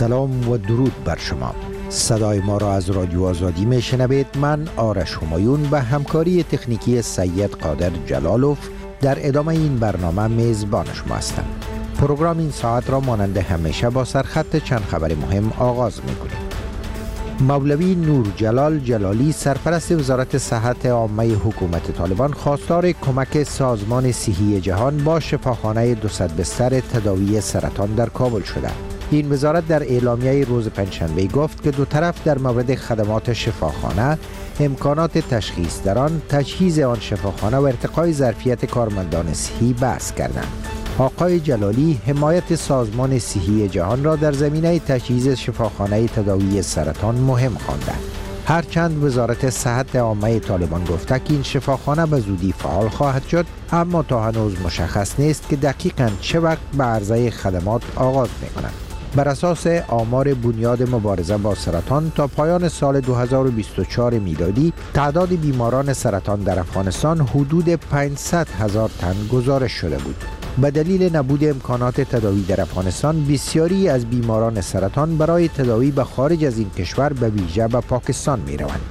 سلام و درود بر شما. صدای ما را از رادیو آزادی می شنوید. من آرش همایون به همکاری تکنیکی سید قادر جلالوف در ادامه این برنامه میزبان شما هستم. پروگرام این ساعت را مانند همیشه با سرخط چند خبر مهم آغاز می کنیم. مولوی نور جلال جلالی سرپرست وزارت صحت عامه حکومت طالبان خواستار کمک سازمان صحی جهان با شفاخانه 200 بستر تداوی سرطان در کابل شده. این وزارت در اعلامیه روز پنجشنبه گفت که دو طرف در مورد خدمات شفاخانه، امکانات تشخیص در آن، تجهیز آن شفاخانه و ارتقای ظرفیت کارمندان صحی بحث کردند. آقای جلالی حمایت سازمان صحی جهان را در زمینه تجهیز شفاخانه تداوی سرطان مهم خواندند. هرچند وزارت صحت عامه طالبان گفته که این شفاخانه به زودی فعال خواهد شد، اما تا هنوز مشخص نیست که دقیقاً چه وقت به عرضه خدمات آغاز می‌کنند. بر اساس آمار بنیاد مبارزه با سرطان تا پایان سال 2024 میلادی تعداد بیماران سرطان در افغانستان حدود 500,000 تن گزارش شده بود. به دلیل نبود امکانات تداوی در افغانستان، بسیاری از بیماران سرطان برای تداوی به خارج از این کشور به ویژه به پاکستان می روند.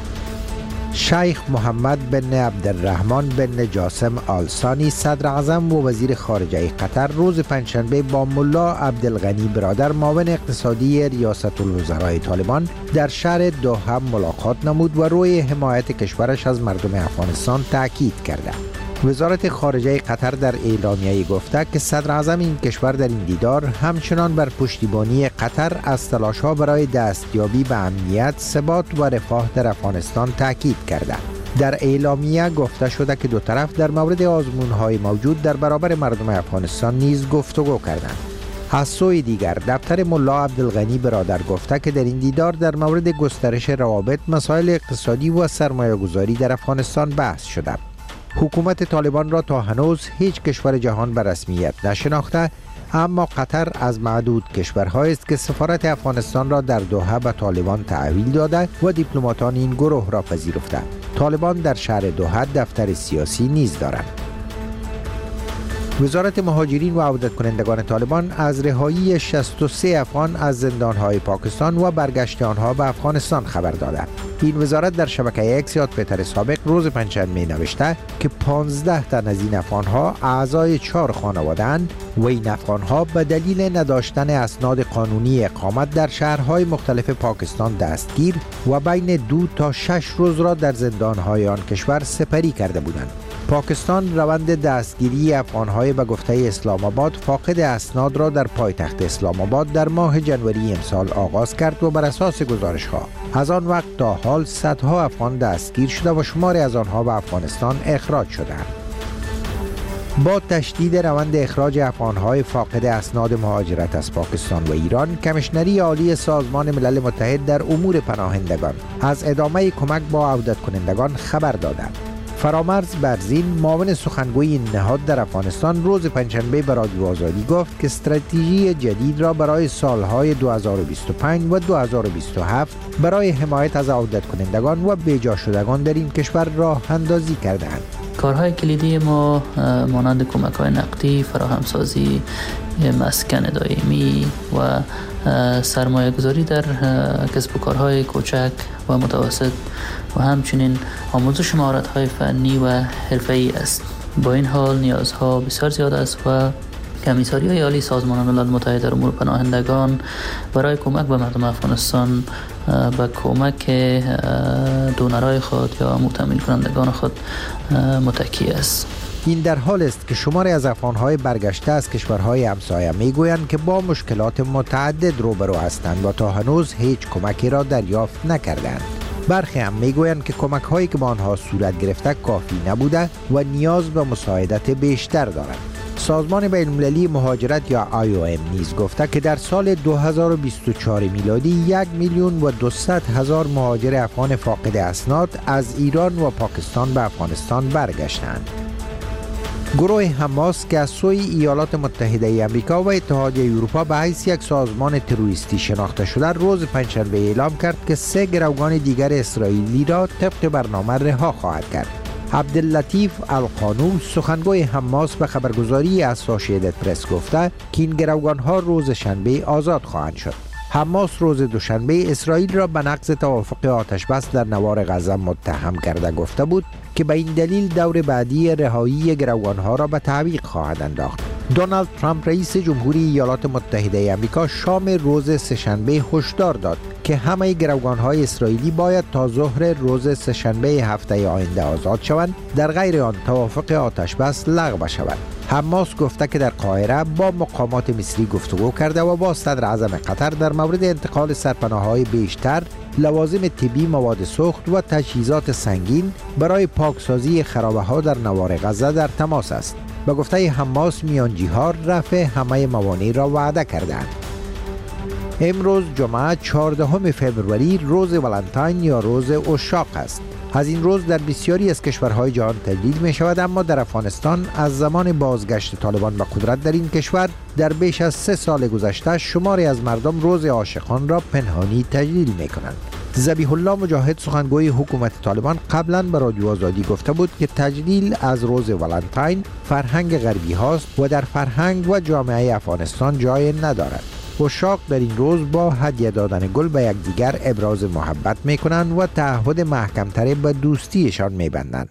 شیخ محمد بن عبدالرحمن بن جاسم آل ثانی صدر اعظم و وزیر خارجه قطر روز پنجشنبه با ملا عبدالغنی برادر معاون اقتصادی ریاست الوزراء طالبان در شهر دوحه ملاقات نمود و روی حمایت کشورش از مردم افغانستان تاکید کرده. وزارت خارجه قطر در اعلامیه گفته که صدر اعظم این کشور در این دیدار همچنان بر پشتیبانی قطر از تلاش‌ها برای دستیابی به امنیت، ثبات و رفاه در افغانستان تاکید کرده. در اعلامیه گفته شده که دو طرف در مورد آزمون‌های موجود در برابر مردم افغانستان نیز گفتگو کردند. از سوی دیگر دفتر ملا عبدالغنی برادر گفته که در این دیدار در مورد گسترش روابط، مسائل اقتصادی و سرمایه‌گذاری در افغانستان بحث شده. حکومت طالبان را تا هنوز هیچ کشور جهان به رسمیت نشناخته، اما قطر از معدود کشورهایی است که سفارت افغانستان را در دوحه به طالبان تحویل داده و دیپلماتان این گروه را پذیرفته. طالبان در شهر دوحه دفتر سیاسی نیز دارند. وزارت مهاجرین و عودت کنندگان طالبان از رهایی 63 افغان از زندانهای پاکستان و برگشت آنها به افغانستان خبر داده. این وزارت در شبکه اکس یا توییتر سابق روز پنجشنبه نوشته که 15 تن از این افغانها اعضای 4 خانواده اند و این افغانها به دلیل نداشتن اسناد قانونی اقامت در شهرهای مختلف پاکستان دستگیر و بین 2 تا 6 روز را در زندانهای آن کشور سپری کرده بودند. پاکستان روند دستگیری افغانهای به گفته اسلام آباد فاقد اسناد را در پایتخت اسلام آباد در ماه جنوری امسال آغاز کرد و بر اساس گزارش‌ها از آن وقت تا حال صدها افغان دستگیر شده و شماری از آنها به افغانستان اخراج شدند. با تشدید روند اخراج افغانهای فاقد اسناد مهاجرت از پاکستان و ایران، کمیشنری عالی سازمان ملل متحد در امور پناهندگان از ادامه کمک با عودت کنندگان خبر دادند. فرامرز برزین معاون سخنگوی این نهاد در افغانستان روز پنجشنبه به رادیو آزادی گفت که استراتژی جدید را برای سالهای 2025 و 2027 برای حمایت از عودت کنندگان و بیجا شدگان در این کشور راه اندازی کردند. کارهای کلیدی ما مانند کمک‌های نقدی، فراهمسازی مسکن دائمی و سرمایه‌گذاری در کسب و کارهای کوچک و متوسط و همچنین آموزش مهارت‌های فنی و حرفه‌ای است. با این حال نیازها بسیار زیاد است و کمیساریای عالی سازمان ملل متحد در امور پناهندگان برای کمک به مردم افغانستان به کمک دونرای خود یا متأمین کنندگان خود متکی است. این در حال است که شماری از افغانهای برگشته از کشورهای همسایه میگویند که با مشکلات متعدد روبرو هستند و تا هنوز هیچ کمکی را دریافت نکردند. برخی هم میگویند که کمک‌هایی که با آنها صورت گرفته کافی نبوده و نیاز به مساعدت بیشتر دارند. سازمان بین‌المللی مهاجرت یا IOM نیز گفته که در سال 2024 میلادی 1,200,000 مهاجر افغان فاقد اسناد از ایران و پاکستان به افغانستان برگشتند. گروه حماس که از سوی ایالات متحده آمریکا و اتحادیه اروپا به حیث یک سازمان تروریستی شناخته شده، روز پنجشنبه اعلام کرد که 3 گروگان دیگر اسرائیلی را طبق برنامه رها خواهد کرد. عبداللطیف القانون سخنگوی حماس به خبرگزاری اسوشییتد پرس گفته که این گروگان‌ها روز شنبه آزاد خواهند شد. حماس روز دوشنبه اسرائیل را به نقض توافق آتش‌بس در نوار غزه متهم کرده گفته بود که به این دلیل دور بعدی رهایی گروگانها را به تعویق خواهد انداخت. دونالد ترامپ رئیس جمهوری ایالات متحده آمریکا شام روز سه‌شنبه هشدار داد که همه گروگان‌های اسرائیلی باید تا ظهر روز سه‌شنبه هفته آینده آزاد شوند، در غیر آن توافق آتش‌بس لغو شود. حماس گفته که در قاهره با مقامات مصری گفتگو کرده و با صدر اعظم قطر در مورد انتقال سرپناه‌های بیشتر، لوازم طبی، مواد سوخت و تجهیزات سنگین برای پاکسازی خرابه‌ها در نوار غزه در تماس است. به گفته حماس میانجی‌ها رفع همه موانع را وعده کردند. امروز جمعه 14 فوریه روز ولنتاین یا روز عشاق است. از این روز در بسیاری از کشورهای جهان تجلیل می شود، اما در افغانستان از زمان بازگشت طالبان به قدرت در این کشور در بیش از 3 سال گذشته شماری از مردم روز عاشقان را پنهانی تجلیل می کنند. ذبیح الله مجاهد سخنگوی حکومت طالبان قبلا به رادیو آزادی گفته بود که تجلیل از روز ولنتاین فرهنگ غربی هاست و در فرهنگ و جامعه افغانستان جای ندارد. عشاق در این روز با هدیه دادن گل به یکدیگر ابراز محبت می کنند و تعهد محکم‌تر به دوستیشان می بندند.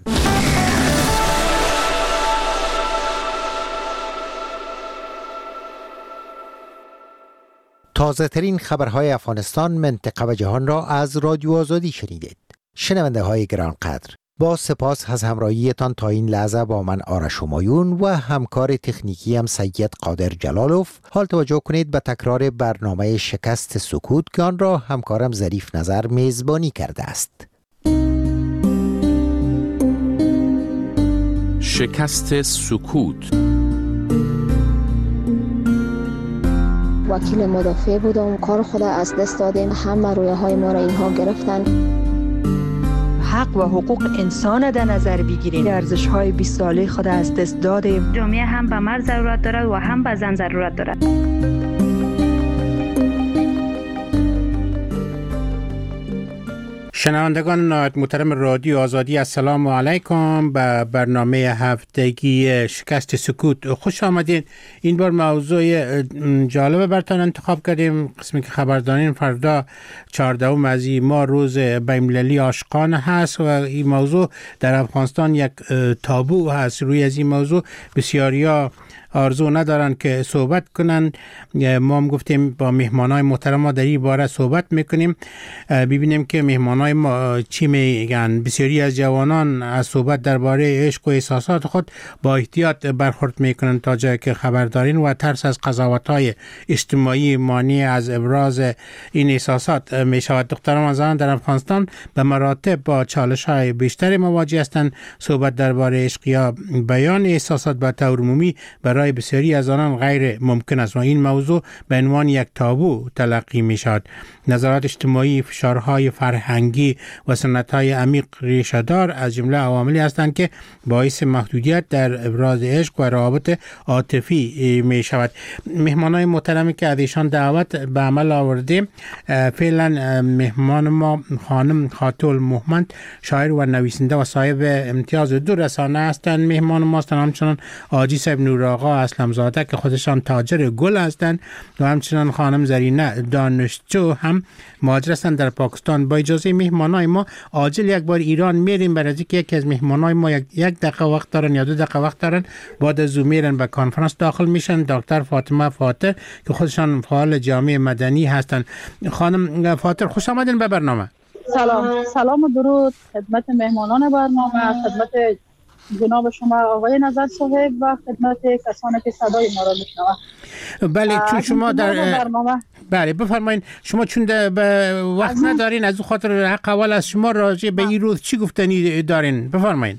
تازه ترین خبرهای افغانستان، منطقه و جهان را از رادیو آزادی شنیدید. شنونده های گرانقدر، با سپاس از همراهیتان تا این لحظه با من آرش همایون و همکار تکنیکی هم سید قادر جلالوف. حال توجه کنید به تکرار برنامه شکست سکوت که آن را همکارم ظریف نظر میزبانی کرده است. شکست سکوت. وکیل مدافع بودم، کار خود از دست دادیم، همه رویاهای ما را اینها گرفتن. حق و حقوق انسان در نظر بگیریم، ارزش‌های 20 ساله خود از دست دادیم. جامعه هم به مرد ضرورت دارد و هم به زن ضرورت دارد. شنوندگان نهایت محترم رادیو آزادی، السلام علیکم. به برنامه هفتگی شکست سکوت خوش آمدید. این بار موضوع جالب براتون انتخاب کردیم. قسمی که خبر دارین فردا 14 از این ماه روز بین‌المللی عاشقان هست و این موضوع در افغانستان یک تابو هست. روی از این موضوع بسیاریا آرزو ندارن که صحبت کنن. ما هم گفتیم با مهمانای محترم در این باره صحبت میکنیم، ببینیم که مهمانای ما چی میگن. بسیاری از جوانان از صحبت درباره عشق و احساسات خود با احتیاط برخورد میکنن تا جایی که خبر دارین و ترس از قضاوت‌های اجتماعی مانع از ابراز این احساسات میشود. دختران و زنان در افغانستان به مراتب با چالش‌های بیشتر مواجه هستند. صحبت درباره عشق یا بیان احساسات به طور عمومی برای بسیاری از آنان غیر ممکن است و این موضوع به عنوان یک تابو تلقی می شود. نظرات اجتماعی، فشارهای فرهنگی و سنت‌های عمیق ریشه‌دار از جمله عواملی هستند که باعث محدودیت در ابراز عشق و روابط عاطفی می شود. مهمانای محترمی که از ایشان دعوت به عمل آوردیم، فعلا مهمان ما خانم خاتون محمد، شاعر و نویسنده و صاحب امتیاز 2 رسانه هستند. مهمان ما هستند همچنان حاجی صاحب نورآقا اسلمزاده که خودشان تاجر گل هستند و همچنان خانم زرینه دانشجو هم مهاجر هستند در پاکستان. با اجازه مهمانای ما عاجل یک بار ایران میریم، برای اینکه یکی از مهمانای ما یک دقیقه وقت دارن یا 2 دقیقه وقت دارن، بعد از او میرن به کنفرانس داخل میشن. دکتر فاطمه فاتر که خودشان فعال جامعه مدنی هستند. خانم فاتر خوش آمدین به برنامه. سلام و درود خدمت مهمانان برنامه، خدمت جناب شما آقای نظر صاحب و خدمت کسانی که صدای ما را میشنوند. بله، چون شما در بله بفرمایید. شما چون به وقت ندارین، از خاطر حق اول از شما راجع به این روز چی گفتنی دارین؟ بفرمایید.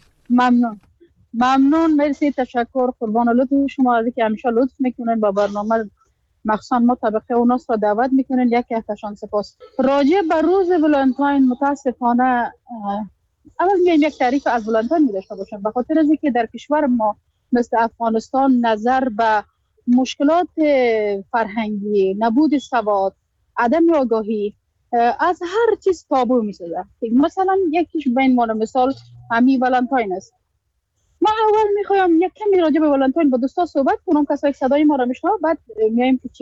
ممنون، مرسی، تشکر، قربان لطف شما از اینکه همیشه لطف میکنین با برنامه، مخصوصا ما طبقه اوناست را دعوت میکنین. یک احتشام سپاس. راجع به روز ولنتاین متاسفانه اول میایم یک تعریف از ولنتاین داشته باشم، به خاطر از اینکه در کشور ما مثل افغانستان نظر به مشکلات فرهنگی، نبود سواد، عدم آگاهی از هر چیز تابو میسازه. مثلا یکیش به عنوان مثال همین ولنتاین است. ما اول میخوایم یک کمی راجع به ولنتاین با دوستا صحبت کنم، کسایی که صدای ما را میشنوند، بعد میایم که چی است.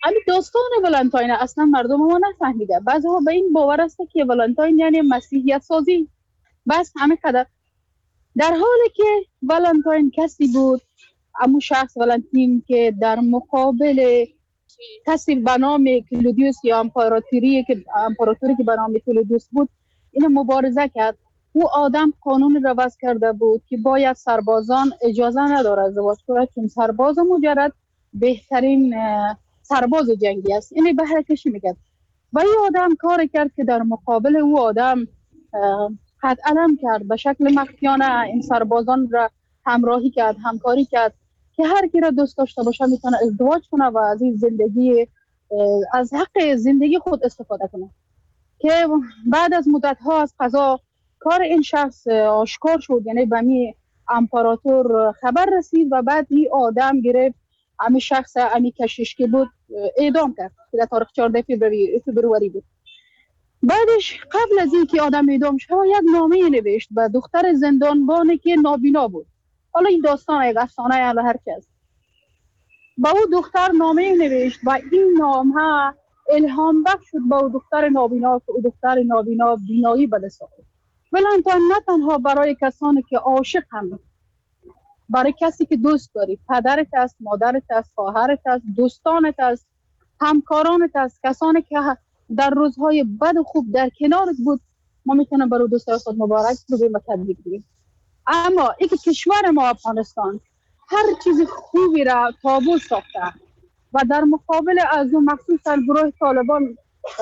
همین داستان ولنتاین اصلا مردم ما نفهمیده. بعضی‌ها به این باور است که ولنتاین یعنی مسیحیت سازی، بس همه قدر. در حالی که ولنتاین کسی بود، همون شخص ولنتین که در مقابل کسی به نام کلودیوس یا امپراتوری که به نام کلودیوس بود این مبارزه کرد. او آدم قانون را وضع کرده بود که باید سربازان اجازه نداره ازدواج کنند، چون سرباز مجرد بهترین سرباز جنگی است. این بهره کشی میکرد و این آدم کار کرد که در مقابل او آدم قد علم کرد، به شکل مخفیانه این سربازان را همراهی کرد، همکاری کرد که هر کی را دوست داشته باشه میتونه ازدواج کنه و از این زندگی، از حق زندگی خود استفاده کنه. که بعد از مدت ها از قضا کار این شخص آشکار شد، یعنی به می امپراتور خبر رسید و بعد این آدم گرفت همین شخص همین کشیش که بود اعدام کرد که در تاریخ 14 فوریه بود. بعدش قبل از این که آدم اعدام شد یک نامه نوشت به دختر زندانبانی که نابینا بود. حالا این داستان یک افسانه یا هر چیز. با او دختر نامه نوشت و این نامه الهام بخش شد با دختر نابینا که دختر نابینا بینایی بده ساخت. ولنتاین نه تنها برای کسانی که عاشق هم، برای کسی که دوست داری، پدرت است، مادرت است، خواهرت است، دوستانت است، همکارانت است، کسانی که در روزهای بد و خوب در کنارت بود، ما میتونیم برای دوستای خود مبارک بگیم و تبریک بگیم. اما این کشور ما افغانستان هر چیز خوبی را تابو ساخته و در مقابل از اون مخصوصا گروه طالبان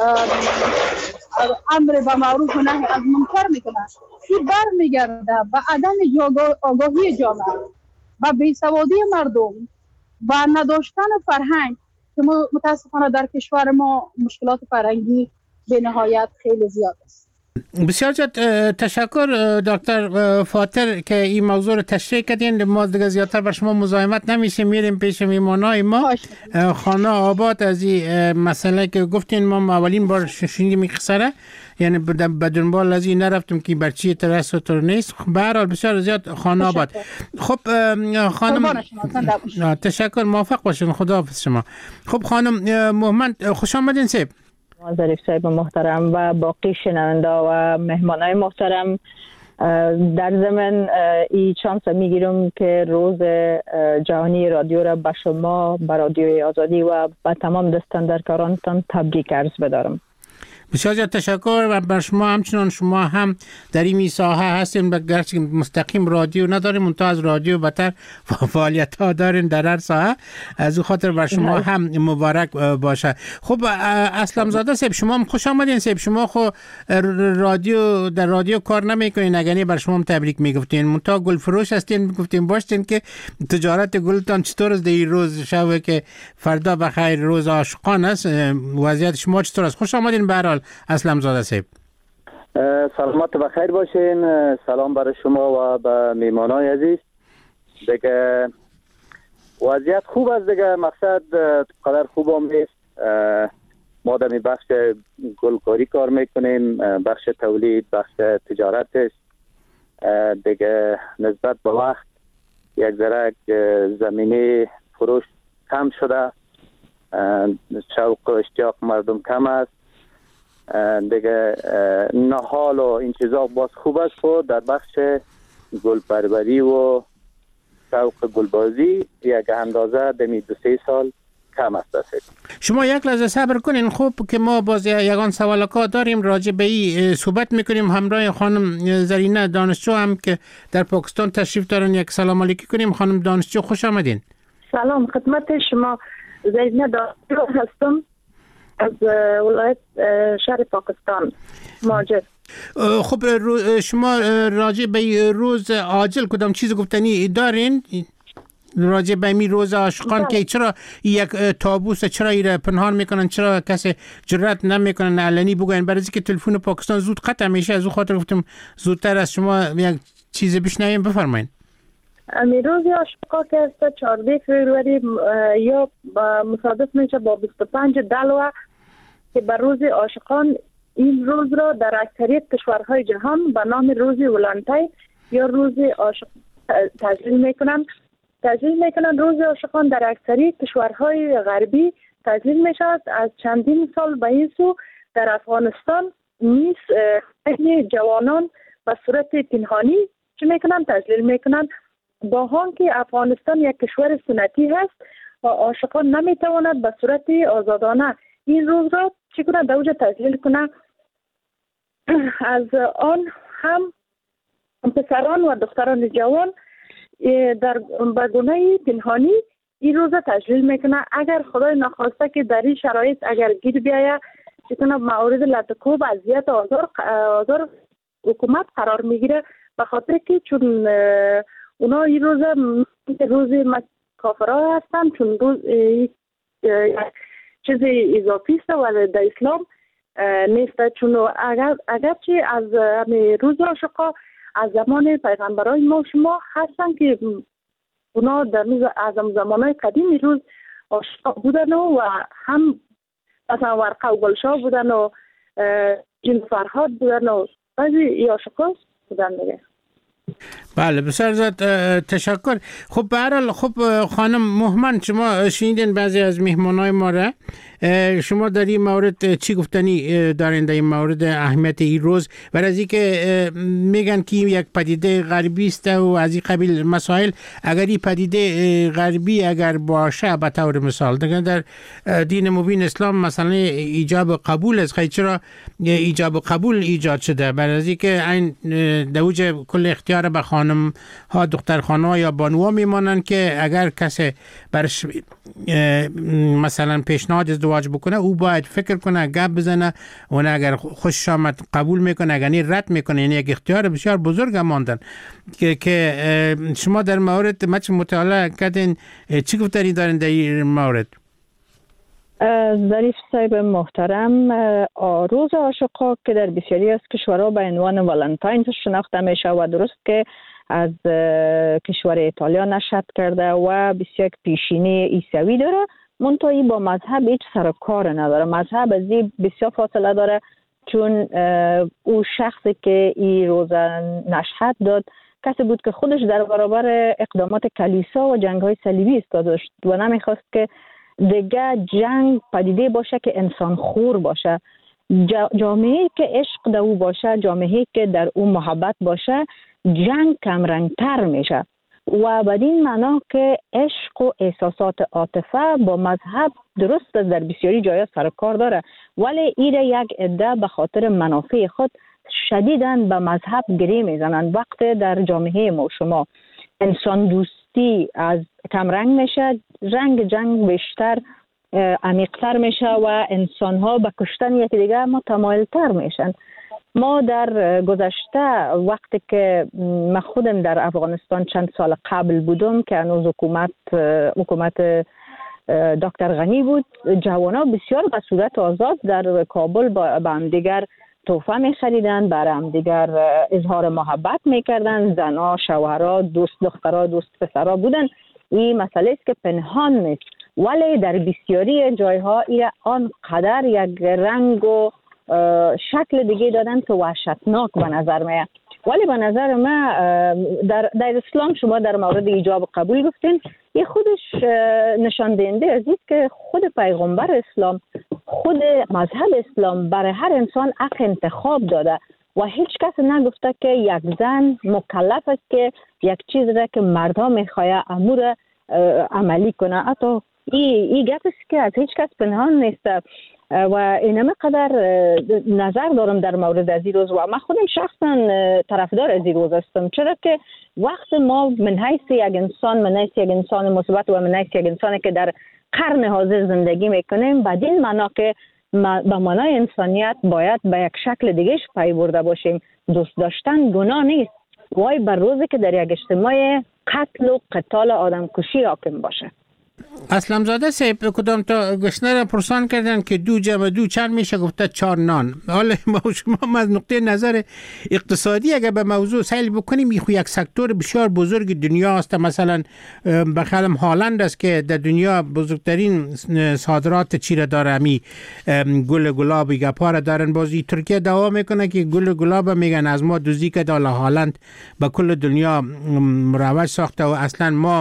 امر به معروف و نهی از منکر میکنه. این برمیگرده به عدم آگاهی جامعه و بیسوادی مردم و نداشتن فرهنگ که متاسفانه در کشور ما مشکلات فرهنگی به نهایت خیلی زیاد است. بسیار تشکر دکتر فاتر که این موضوع رو تشریح کردین. ما دیگه زیادتر بر شما مزاحمت نمیشه، میریم پیش میمانای ما. خانه آباد از این مسئله که گفتین ما اولین بار شنیدیم این قصه، یعنی به دنبال از این نرفتم که بر چی ترس نیست. به هر حال بسیار زیاد خانه آباد. خب خانم تشکر، موفق باشین، خداحافظ شما. خب خانم محمد خوش آمدین صاحب. ظریف صاحب محترم و باقی شنونده و مهمانای محترم، در ضمن این چانس میگیرم که روز جهانی رادیو را به شما، به رادیوی آزادی و به تمام دستاندرکارانتان تبریک عرض بدارم. بسیار تشکر و بر شما همچنان. شما هم در این ساحه هستین، گرچه مستقیم رادیو نداریم منتها از رادیو بهتر فعالیت ها دارین در هر ساحه، از او خاطر بر شما هم مبارک باشه. خب اسلام زاده صاحب شما هم خوش آمدین صاحب. شما خو در رادیو کار نمیکنین، اگه بر شما هم تبریک میگفتین، منتها گل فروش هستین، میگفتین باشین که تجارت گلتان چطور است در این روز شب که فردا بخیر روز عاشقان است، وضعیت شما چطور است؟ خوش آمدین به هر حال اسلام زاده صاحب. سلامت و بخیر باشین. سلام برای شما و به میمانای عزیز. دیگه وضعیت خوب است دیگه، مقصد قدر خوب هم نیست. ما در بخش گلکاری کار میکنیم، بخش تولید، بخش تجارت است دیگه. نسبت به وقت یک ذره زمینه فروش کم شده، شوق و اشتیاق مردم کم است دیگه. نهال و این چیزا باز خوب است، خود در بخش گلپروری و شوق گلبازی یک اندازه دمی 2-3 سال کم است. شما یک لحظه صبر کنین خوب که ما باز یگان سوالکا داریم راجع به این صحبت میکنیم. همراه خانم زرینه دانشجو هم که در پاکستان تشریف دارن یک سلام علیکی کنیم. خانم دانشجو خوش آمدین. سلام خدمت شما، زرینه دانشجو هستم از ولایت شهر پاکستان مهاجر. خب شما راجع به روز عاجل کدام چیز گفتنی دارین راجع به می روز عاشقان که چرا یک تابوس، چرا ایره پنهان میکنن، چرا کسی جرأت نمیکنن علنی بگوین؟ برای اینکه تلفن پاکستان زود قطع میشه، از اون خاطر گفتم زودتر از شما یک چیز بشنویم. بفرمایید. می روز عاشقان که است 14 فوریه یا مصادف میشه با 25 دلو که بر روز عاشقان. این روز را در اکثریت کشورهای جهان به نام روز ولنتاین یا روز عاشق تجلیل میکنن. روز عاشقان در اکثریت کشورهای غربی تجلیل می شود. از چندین سال به این سو در افغانستان نیز خیلی جوانان به صورت پنهانی چه میکنن؟ تجلیل میکنن، با آن که افغانستان یک کشور سنتی هست و عاشقان نمیتواند به صورت آزادانه این روز را چگونه در اوج تجلیل کنه. از آن هم پسران و دختران جوان در به گونه پنهانی این روز تجلیل میکنه. اگر خدای نخواسته که در این شرایط اگر گیر بیاید چگونه مورد لطکوب اذیت آزار حکومت قرار میگیره، به خاطر که چون اونا این روز کافرها هستن، چون روز چیز اضافی است و در اسلام نیست. چون اگرچه از روز عاشقا از زمان پیغمبرای ما شما هستن که اونا در از زمانهای قدیم روز عاشقا بودن و هم مثلا ورقه و گلشا بودن و جن فرهاد بودن و بعضی عاشقا بودن دیگه. بله بسیار زیاد تشکر. خب به هر حال خب خانم مهمن، شما شنیدین بعضی از مهمانای ما را، شما در این مورد چی گفتنی دارین در این مورد اهمیت این روز و از اینکه میگن که یک پدیده غربی است و از این قبیل مسائل؟ اگر این پدیده غربی اگر باشه، به طور مثال دیگه در دین مبین اسلام مثلا ایجاب قبول است، خیلی چرا ایجاب قبول ایجاد شده؟ برای از اینکه این دوج کل اختیار به خانم ها، دختر خانم یا بانوها میمانند که اگر کسی برش مثلا پیشنهاد ازدواج بکنه او باید فکر کنه، گپ بزنه و اگر خوش آمد قبول میکنه، اگر رد میکنه. یعنی یک اختیار بسیار بزرگ ماندن که شما در مورد مطالعه کردین، چی گفتنی دارین در این مورد؟ ظریف صاحب محترم، روز عاشقا که در بسیاری از کشورها به عنوان والنتاین شناخته میشه و درست که از کشور ایتالیا نشأت کرده و بسیار پیشینه عیسوی داره، منتهی با مذهب هیچ سر و کار نداره. مذهب از این بسیار فاصله داره، چون او شخصی که این روز نشأت داد کسی بود که خودش در برابر اقدامات کلیسا و جنگ‌های صلیبی ایستاده و نمیخواست که دیگه جنگ پدیده باشه که انسان خور باشه. جامعه‌ای که عشق در او باشه، جامعه‌ای که در او محبت باشه، جنگ کمرنگتر میشه و بدین معنا که عشق و احساسات عاطفه با مذهب درست در بسیاری جایا سر کار داره، ولی ایره یک عده به خاطر منافع خود شدیداً به مذهب گره میزنن. وقتی در جامعه ما شما انسان دوستی از کمرنگ میشه، رنگ جنگ بیشتر عمیق‌تر میشه و انسان‌ها به کشتن یکدیگر متمایل‌تر میشن. ما در گذشته وقتی که من خودم در افغانستان چند سال قبل بودم که هنوز حکومت دکتر غنی بود، جوانا بسیار به صورت آزاد در کابل به هم دیگر تحفه می خریدن، برای هم دیگر اظهار محبت می کردن. زنها، شوهرها، دوست دخترها، دوست پسرها بودن. این مسئله است که پنهان نیست، ولی در بسیاری جایها آنقدر یک رنگ و شکل دیگه دادن که وحشتناک به نظر میاد. ولی به نظر من در اسلام شما در مورد ایجاب قبول گفتین، این خودش نشان دهنده از است که خود پیغمبر اسلام، خود مذهب اسلام برای هر انسان حق انتخاب داده و هیچ کس نگفته که یک زن مکلف است که یک چیز را که مردها میخواه امور عملی کنه. حتی این گپ است که از هیچ کس پنهان نیست و اینم قدر نظر دارم در مورد از این روز و من خودم شخصا طرفدار از این روز هستم، چرا که وقت ما من حیث یک انسان مثبت و من حیث یک انسانی که در قرن حاضر زندگی میکنیم، بدین معنا که به معنای انسانیت باید به یک شکل دیگهش پی برده باشیم. دوست داشتن گناه نیست، وای بر روزی که در یک اجتماع قتل و قتال آدم کشی حاکم باشه. اسلم زاده صاحب کدام تا گشنه را پرسان کردن که 2 جمع 2 چند میشه؟ گفته 4 نان. حالا ما شما از نقطه نظر اقتصادی اگر به موضوع سیل بکنیم، یک سکتور بسیار بزرگ دنیا است. مثلا بخیالم هالند است که در دنیا بزرگترین صادرات چیره داره، همی گل گلاب گپا دارن. بازی ترکیه دعوا میکنه که گل گلاب میگن از ما دوزی که دال هالند به کل دنیا مروج ساخته و اصلا ما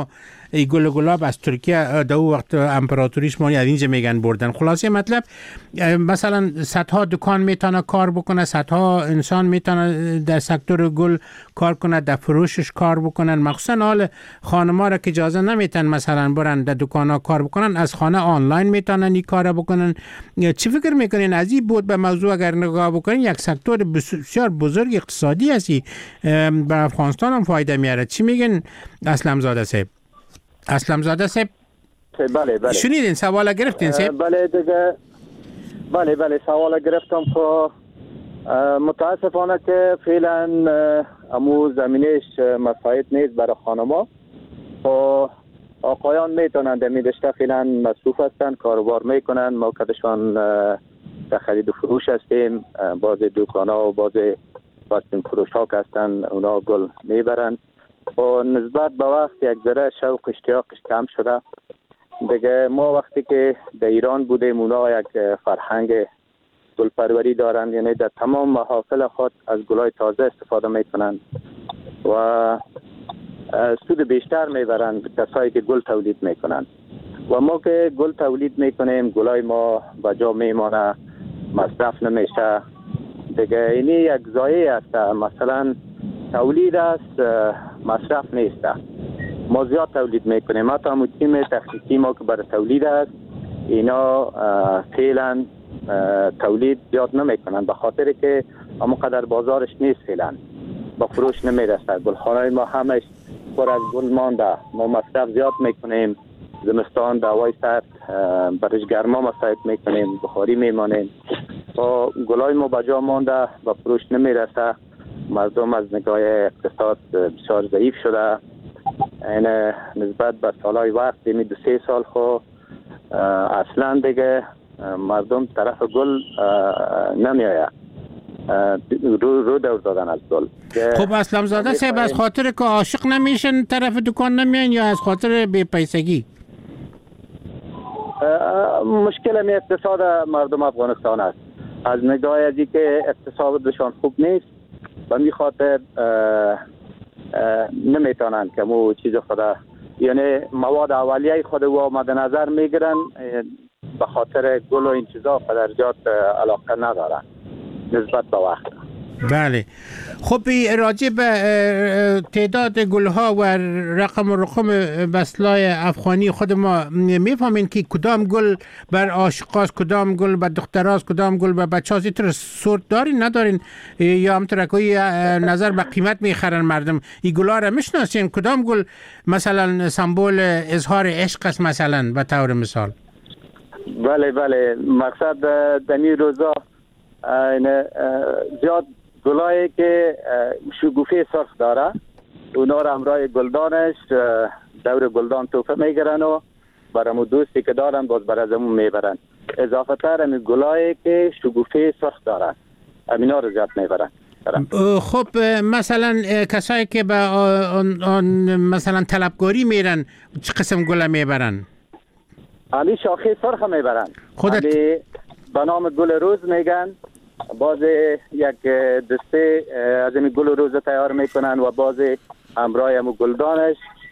ای گل گلاب از ترکیه در وقت امپراتوریش ما از اینجا میگن بردن. خلاصه مطلب مثلا صدها دکان میتونه کار بکنه، صدها انسان میتونه در سکتور گل کار کنه، در فروشش کار بکنن. مخصوصا حال خانم‌ها را که اجازه نمیتن مثلا برن در دکان‌ها کار بکنن، از خانه آنلاین میتونن این کارا بکنن. چی فکر میکنین از این بود به موضوع اگر نگاه بکنین یک سکتور بسیار بزرگ اقتصادی هستی، به افغانستان هم فایده میاره. چی میگن اسلم زاده صاحب؟ اسلم زاده صاحب بله شنیدین سوال گرفتین صاحب؟ بله دیگه بله سوال گرفتم. خب متاسفانه که فعلا امو زمینش مساعد نیست برای خانما. خب آقایان میتونن در میدشته فعلا مصروف هستن، کاروبار میکنن، ما کدشان در خرید و فروش هستیم. بعض دکان ها و بعض واسطین فروش ها که هستن اونا گل میبرن و نسبت به وقت یک ذره شوق اشتیاقش کم شده دیگه. ما وقتی که در ایران بودیم اونا یک فرهنگ گل پروری دارن، یعنی در تمام محافل خود از گلای تازه استفاده میکنن و سود بیشتر میبرن کسایی که گل تولید میکنن. و ما که گل تولید میکنیم گلای ما به جا میمانه، مصرف نمیشه دیگه. اینی یک ضایعه است. مثلا تولید است مصرف نیست. ما زیاد تولید میکنیم، حتی همون تیم تخنیکی ما که برای تولید است اینا فعلا تولید زیاد نمیکنن به خاطر که همونقدر بازارش نیست، فعلا با فروش نمیرسه. گلخانه ما همش پر از گل مانده، ما مصرف زیاد میکنیم. زمستان دوای سرد برش گرما مصرف میکنیم، بخاری میمانیم و گلای ما بجا مانده و فروش نمیرسه. مردم از نگاه اقتصاد بسیار ضعیف شده. این نسبت به سالهای وقت یعنی 2-3 سال خو اصلا دیگه مردم طرف گل نمیآید، رو دور دادن از گل. خب اسلم زاده صاحب از خاطر که عاشق نمیشن طرف دکان نمیان یا از خاطر بی پیسگی؟ مشکل می اقتصاد مردم افغانستان است. از نگاه ازی که اقتصادشان خوب نیست و می خاطر نمیتونن که مو چیز خدا، یعنی مواد اولیه خود و مد نظر میگیرن، به خاطر گل و این چیزا قدرجات علاقه ندارن نسبت به وقت. بله. خب راجع به تعداد گلها و رقم بسلای افغانی خود ما میفهمین که کدام گل بر عاشقاست، کدام گل بر دختراست، کدام گل بر بچه‌هاست؟ اینطور سورت دارین ندارین یا همطور که نظر به قیمت میخرن مردم؟ این گلها را میشناسین؟ کدام گل مثلا سمبل اظهار عشق است مثلا به طور مثال؟ بله مقصد دمی روزا زیاد گلایی که شگوفه سرخ داره اونا را همراه گلدانش دور گلدان توفه میگرن و برامو دوستی که دارن باز برازمون میبرن. اضافه تر همی گلایی که شگوفه سرخ داره همینا رو زیاد میبرن. خب مثلا کسایی که به مثلا طلبکاری میرن چه قسم گل میبرن؟ علی شاخه سرخ میبرن، علی به نام گل روز میگن. باز یک دسته از این گل روز تیار میکنن و باز همراه همون گلدانش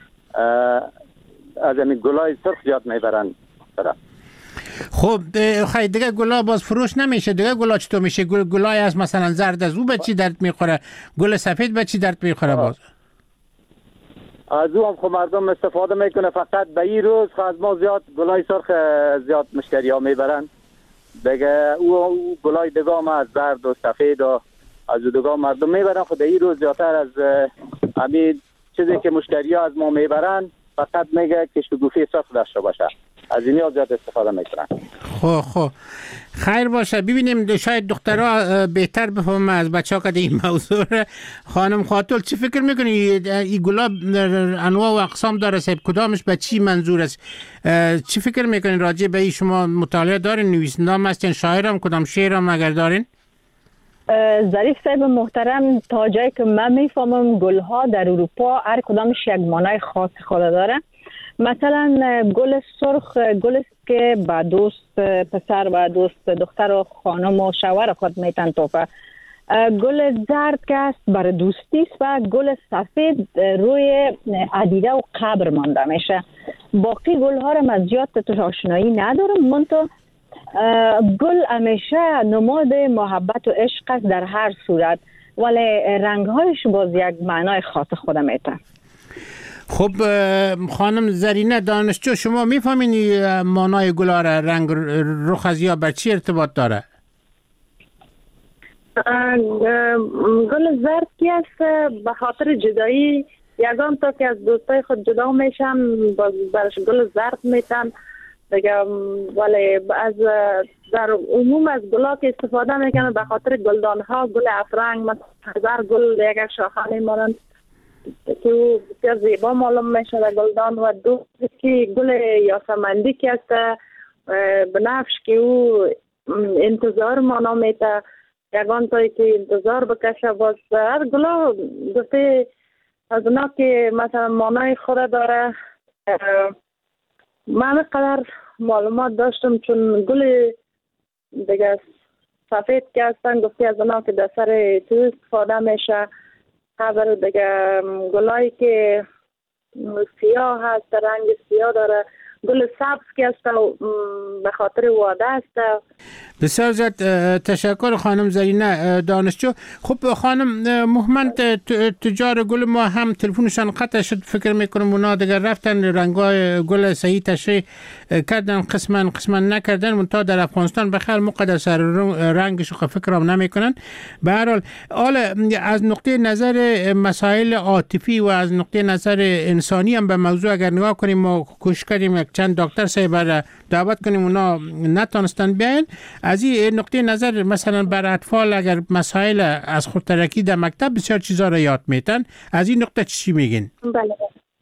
از این گلای سرخ زیاد میبرن. خب خیلی دیگه گلا باز فروش نمیشه دیگه. گلا چطور میشه؟ گلای از مثلا زرد از او به چی درد میخوره؟ گل سفید به چی درد میخوره؟ باز از او هم خب مردم استفاده میکنه فقط به این روز. خب از ما زیاد گلای سرخ زیاد مشتری ها میبرن دیگه. او گلای دیگه هم از زرد و سفید و از او دیگه مردم میبرن. خود این روز زیادتر از همین چیزی که مشتری ها از ما میبرن فقط میگه که شگوفی سرخ داشته باشه، از اینیا زیاد استفاده میکنن. خب خیر باشه. ببینیم شاید دخترها بهتر بفهمه از بچه‌ها که این موضوع. خانم خاتون چی فکر میکنی؟ این گلاب انواع و اقسام داره صاحب، کدامش به چی منظور است؟ چی فکر میکنین راجع به این؟ شما مطالعه دارین؟ نویسنده هم هستین؟ شاعرم؟ کدام شعر هم اگر دارین؟ ظریف صاحب محترم، تا جایی که من میفهمم گلها در اروپا هر کدامش یک معنای خاص خود داره. مثلا گل سرخ گل است که با دوست پسر و دوست دختر و خانم و شوهر خود میتن توفه گل زرد که است برای دوستی است و گل سفید روی عدیده و قبر مانده میشه. باقی گل ها را از زیاد توش آشنایی ندارم، منتها گل همیشه نماد محبت و عشق است در هر صورت، ولی رنگ هایش باز یک معنای خاص خود میته. خب خانم زرینه دانشجو، شما میفهمین معنای گل ها را؟ رنگ رخ از یا بر چی ارتباط داره؟ گل زرد کی است به خاطر جدایی، یگان تا که از دوستای خود جدا میشن برش گل زرد میتن دیگه، ولی از در عموم از گلا که استفاده میکنن به خاطر گلدان ها، گل افرنگ مثلا گل یک شاخانه مانند که او بسیار زیبا معلوم میشه در گلدان، و دو که گل یاسمندی که است بنفش که او انتظار مانا میته، یگان تایی که انتظار بکشه. باز هر گلا گفته از اونا که مثلا مانای خود داره. من قدر معلومات داشتم چون گل دیگه سفید که هستن گفته از اونا که در سر تو استفاده میشه. خبر دیگه گلایی که سیاه هست، رنگ سیاه داره، گل سبز که هست به خاطر واده است. بسیار زیاد تشکر خانم زرینه دانشجو. خب خانم محمد، تجار گل ما هم تلفنشان قطع شد، فکر میکنم اونا دیگر رفتن رنگای گل صحیح تشریح کردن، قسما نکردن، منتها در افغانستان بخیر مقدر سر رنگش فکرام نمیکنن. به هر حال از نقطه نظر مسائل عاطفی و از نقطه نظر انسانی هم به موضوع اگر نگاه کنیم، ما کوشش کردیم یک چند دکتر صاحب دعوت کنیم، اونا نتونستن بیاین. از این نقطه نظر مثلا بر اطفال اگر مسائل از خودترکی در مکتب بسیار چیزا را یاد میتن، از این نقطه چی میگین؟ بله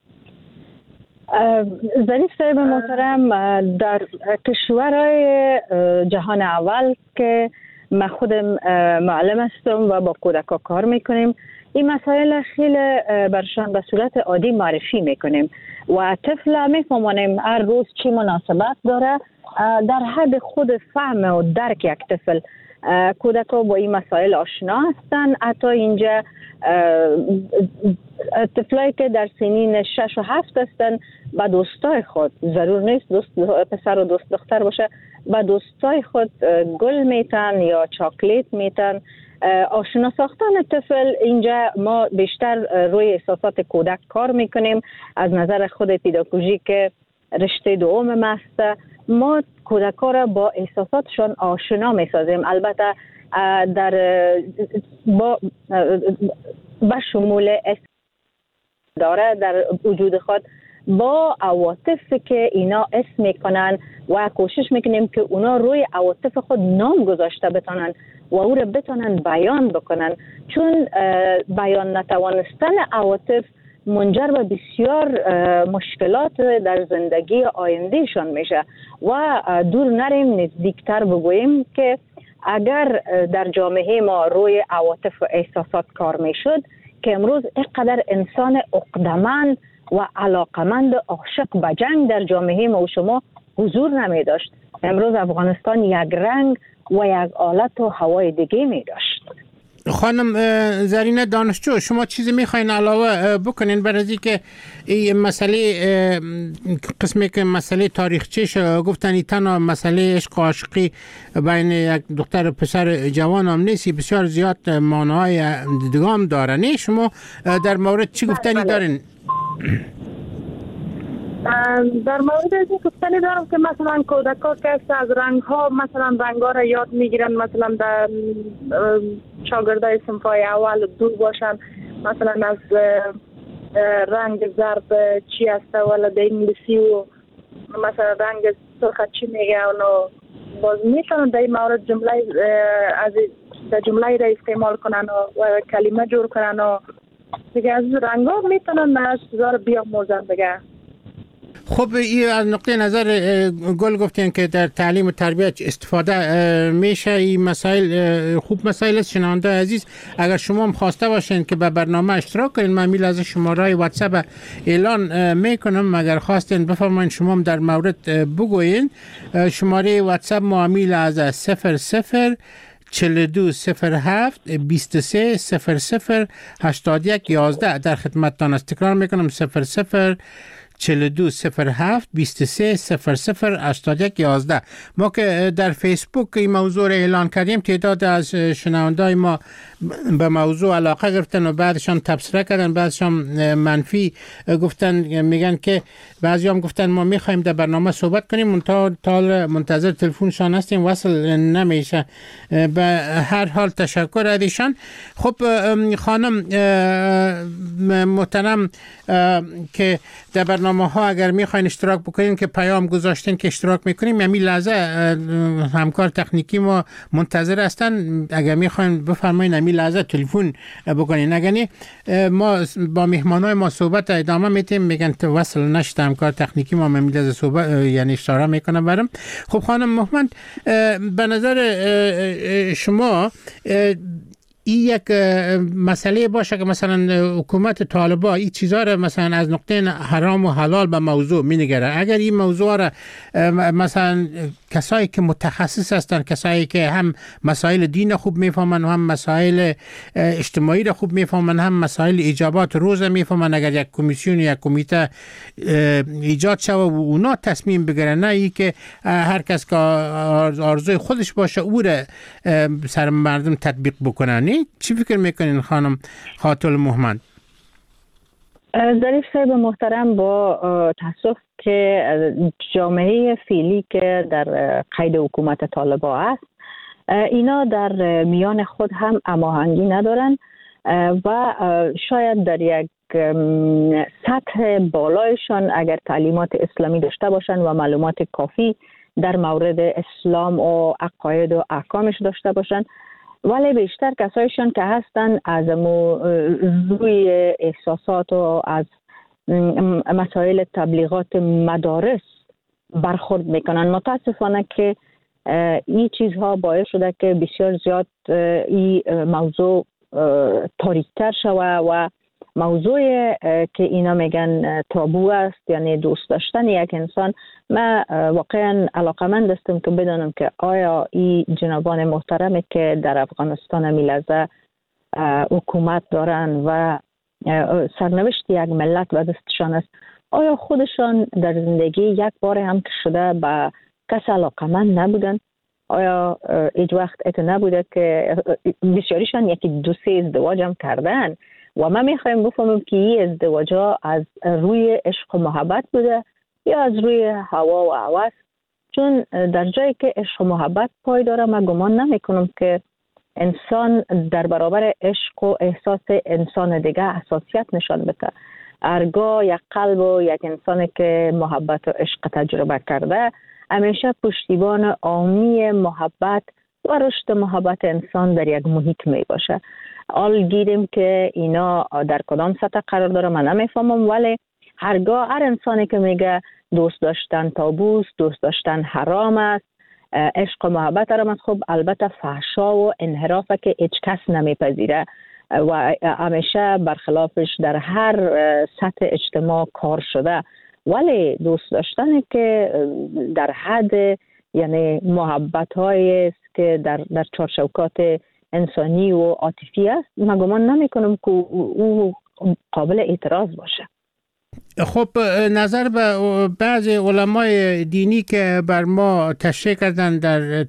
ظریف صاحب محترم، در کشورهای جهان اول که من خودم معلم هستم و با کودکا کار میکنیم، این مسائل خیلی برشان به صورت عادی معرفی میکنیم و طفل میفهمونیم هر روز چی مناسبت داره در حد خود فهم و درک یک طفل. کودکا با این مسائل آشنا هستن. حتی اینجا طفلایی که در سنین 6 و 7 هستن با دوستای خود، ضرور نیست دوست پسر و دوست دختر باشه، با دوستای خود گل میتن یا چاکلیت میتن. آشنا ساختن طفل اینجا ما بیشتر روی احساسات کودک کار میکنیم. از نظر خود پداگوژیک رشته دوم است، ما کودک‌ها را با احساساتشان آشنا می‌سازیم. البته در با شمول داره در وجود خود با عواطفی که اینا اسم میکنن و کوشش میکنیم که اونا روی عواطف خود نام گذاشته بتونن و او را بتونن بیان بکنن، چون بیان نتوانستن عواطف منجر به بسیار مشکلات در زندگی آیندهشان میشه. و دور نریم نزدیکتر بگوییم که اگر در جامعه ما روی عواطف و احساسات کار میشد که امروز اینقدر انسان عقده‌مند و علاقمند عاشق به جنگ در جامعه ما و شما حضور نمی داشت. امروز افغانستان یک رنگ و یک حالت و هوای دیگه می داشت. خانم زرینه دانشجو، شما چیزی میخواین علاوه بکنین بر از اینکه این مسئله قسمی که مسئله تاریخچه‌اش گفتن این تنها مسئله عشق و عاشقی بین یک دختر و پسر جوان هم نیست، بسیار زیاد معناهای دیگه هم داره. نه شما در مورد چی گفتنی دارین؟ در مورد این گفتنی دارم که مثلا کودک‌ها که از رنگ‌ها مثلا رنگ‌ها را یاد میگیرن، مثلا در شاگردای صنف‌های اول دور باشن، مثلا از رنگ زرد چی است ولی در انگلیسی و مثلا رنگ سرخ چی میگه، اونو باز میتونن در این مورد جمله از جمله را استعمال کنن و کلمه جور کنن و دیگه از رنگ‌ها میتونن از چیزا رو بیاموزن دیگه. خب این از نقطه نظر گل گفتین که در تعلیم و تربیت استفاده میشه. این مسائل خوب مسائل است. شنونده عزیز، اگر شما هم خواسته باشین که به برنامه اشتراک کنین، من میل از شماره واتساپ اعلان میکنم، اگر خواستین بفرمایین شما هم در مورد بگوین. شماره واتساپ ما میل از 00 4207 23 00 81 11 در خدمتتان است. تکرار میکنم 00 4207 23 00 81 11. ما که در فیسبوک این موضوع را اعلان کردیم، تعداد از شنوندای ما به موضوع علاقه گرفتن و بعدشان تبصره کردن، بعدشان منفی گفتن. میگن که بعضی هم گفتن ما میخوایم در برنامه صحبت کنیم، تا منتظر تلفنشان هستیم، وصل نمیشه. به هر حال تشکر از ایشان. خب خانم محترم که در برنامه ها اگر میخواین اشتراک بکنین که پیام گذاشتین که اشتراک میکنیم، همین لحظه همکار تکنیکی ما منتظر هستن. اگر میخواین بفرمایین همین لحظه تلفن بکنین، اگر ما با مهمانای ما صحبت ادامه میتیم. میگن وصل نشد همکار تکنیکی ما همین لحظه صحبت یعنی اشاره میکنه برام. خب خانم محمد، به نظر شما این یک مسئله باشه که مثلا حکومت طالبان این چیزها را مثلا از نقطه حرام و حلال به موضوع می‌نگره؟ اگر این موضوع را مثلا کسایی که متخصص هستن، کسایی که هم مسائل دین خوب میفهمن و هم مسائل اجتماعی را خوب میفهمن، هم مسائل ایجابات روز میفهمن، اگر یک کمیسیون یا کمیته ایجاد شود و اونا تصمیم بگیرن، نه ای که هر کس که آرزوی خودش باشه او را سر مردم تطبیق بکنن. چی فکر میکنین خانم خاتون محمد؟ ظریف صاحب محترم، با تاسف که جامعه فعلی که در قید حکومت طالبان است، اینا در میان خود هم هماهنگی ندارن و شاید در یک سطح بالایشان اگر تعلیمات اسلامی داشته باشن و معلومات کافی در مورد اسلام و عقاید و احکامش داشته باشن، ولی بیشتر کسایشان که هستن از روی احساسات و از مسائل تبلیغات مدارس برخورد میکنن. متاسفانه که این چیزها باعث شده که بسیار زیاد این موضوع تاریک‌تر شوه و موضوع که اینا میگن تابو است، یعنی دوست داشتن یک انسان. من واقعا علاقمند هستم که بدانم که آیا این جنابان محترمی که در افغانستان میلحظه حکومت دارن و سرنوشت یک ملت و دستشان است، آیا خودشان در زندگی یک بار هم که شده به کس علاقمند نبودن؟ آیا هیچ وقت ات نبوده که بسیاریشان یکی دو سه ازدواج هم کردن و من میخوایم بفهمم که این ازدواجا از روی عشق و محبت بوده یا از روی هوا و هوس؟ چون در جایی که عشق و محبت پای داره، من گمان نمیکنم که انسان در برابر عشق و احساس انسان دیگه حساسیت نشان بده. هرگاه یک قلب و یک انسانی که محبت و عشق تجربه کرده، همیشه پشتیبان عامی محبت و رشد محبت انسان در یک محیط می باشه. حال گیریم که اینا در کدام سطح قرار داره من نمیفهمم، ولی هرگاه هر انسانی که میگه دوست داشتن تابوست، دوست داشتن حرام است، عشق و محبت حرام است، خب البته فحشا و انحرافه که هیچ کس نمیپذیره و همیشه برخلافش در هر سطح اجتماع کار شده. ولی دوست داشتن که در حد یعنی محبت هایی است که در چارچوکات انسانی و عاطفی است، من گمان نمی کنم که او قابل اعتراض باشه. خب نظر به بعضی علمای دینی که بر ما تشریح کردن در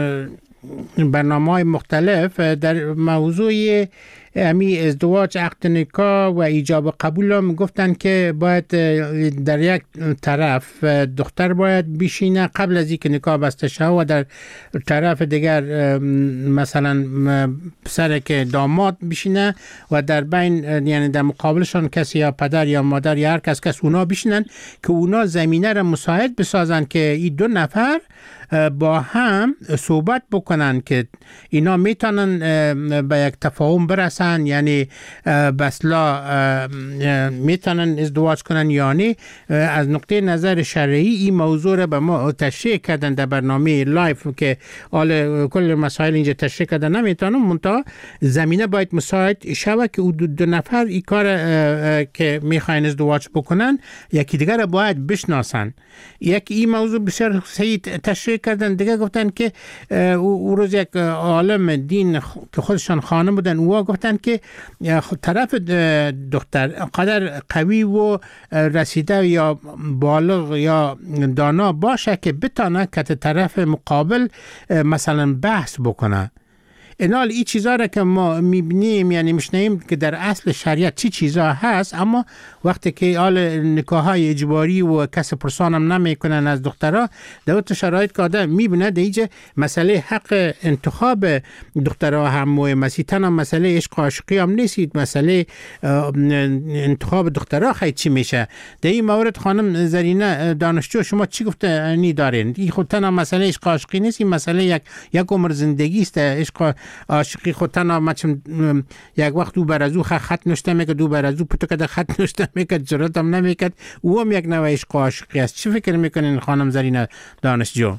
برنامه‌های مختلف در موضوع امی ازدواج، عقد نکاح و ایجاب قبول هم گفتن که باید در یک طرف دختر باید بشینه قبل از اینکه نکاح بسته شه و در طرف دیگر مثلا پسر که داماد بشینه و در بین یعنی در مقابلشان کسی یا پدر یا مادر یا هر کس اونا بشینن که اونا زمینه را مساعد بسازن که این دو نفر با هم صحبت بکنن که اینا میتونن به یک تفاهم برسن هستن، یعنی بسلا میتونن ازدواج کنن یا نه. از نقطه نظر شرعی این موضوع را به ما تشریح کردن در برنامه لایف که کل مسائل اینجا تشریح کردن نمیتونم، منتها زمینه باید مساعد شوه که دو نفر این کار که میخواین ازدواج بکنن یکی دیگر را باید بشناسن. یکی این موضوع بسیار صحیح تشریح کردن. دیگه گفتن که او روز یک عالم دین که خودشان خانم بودن او گفتن که طرف دختر قدر قوی و رسیده یا بالغ یا دانا باشه که بتانه که طرف مقابل مثلا بحث بکنه. اینال این چیزا را که ما میبینیم یعنی میشنیم که در اصل شریعت چی چیزا هست، اما وقتی که نکاح‌های اجباری و کس پرسان هم نمیکنن از دخترها، در اون شرایط که آدم میبینه در اینجا مسئله حق انتخاب دخترها هم مسیح تنها مسئله عشق و عاشقی هم نیست، مسئله انتخاب دخترها خیلی چی میشه. در این مورد خانم زرینه دانشجو شما چی گفته نی دارین؟ این خود تنها مسئله عشق و عاشقی نیست، این مسئله یک عمر زندگی است. عشق عاشقی خود تنها مچم یک وقت دو بر از او خط نشته میکرد، دو بر از او پتو کده خط نشته میکرد، جرات هم نمیکرد، او هم یک نوع عشق عاشقی است. چی فکر میکنین خانم زرینه دانشجو؟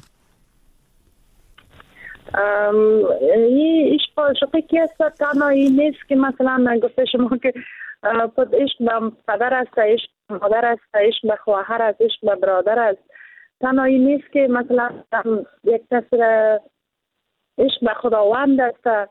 این عشق عاشقی که است تنها این نیست که مثلا گفته شما که عشق به پدر است، عشق به مادر است، عشق به خواهر است، عشق به برادر است. تنها این نیست که مثلا یک کسی عشق به خداوند است.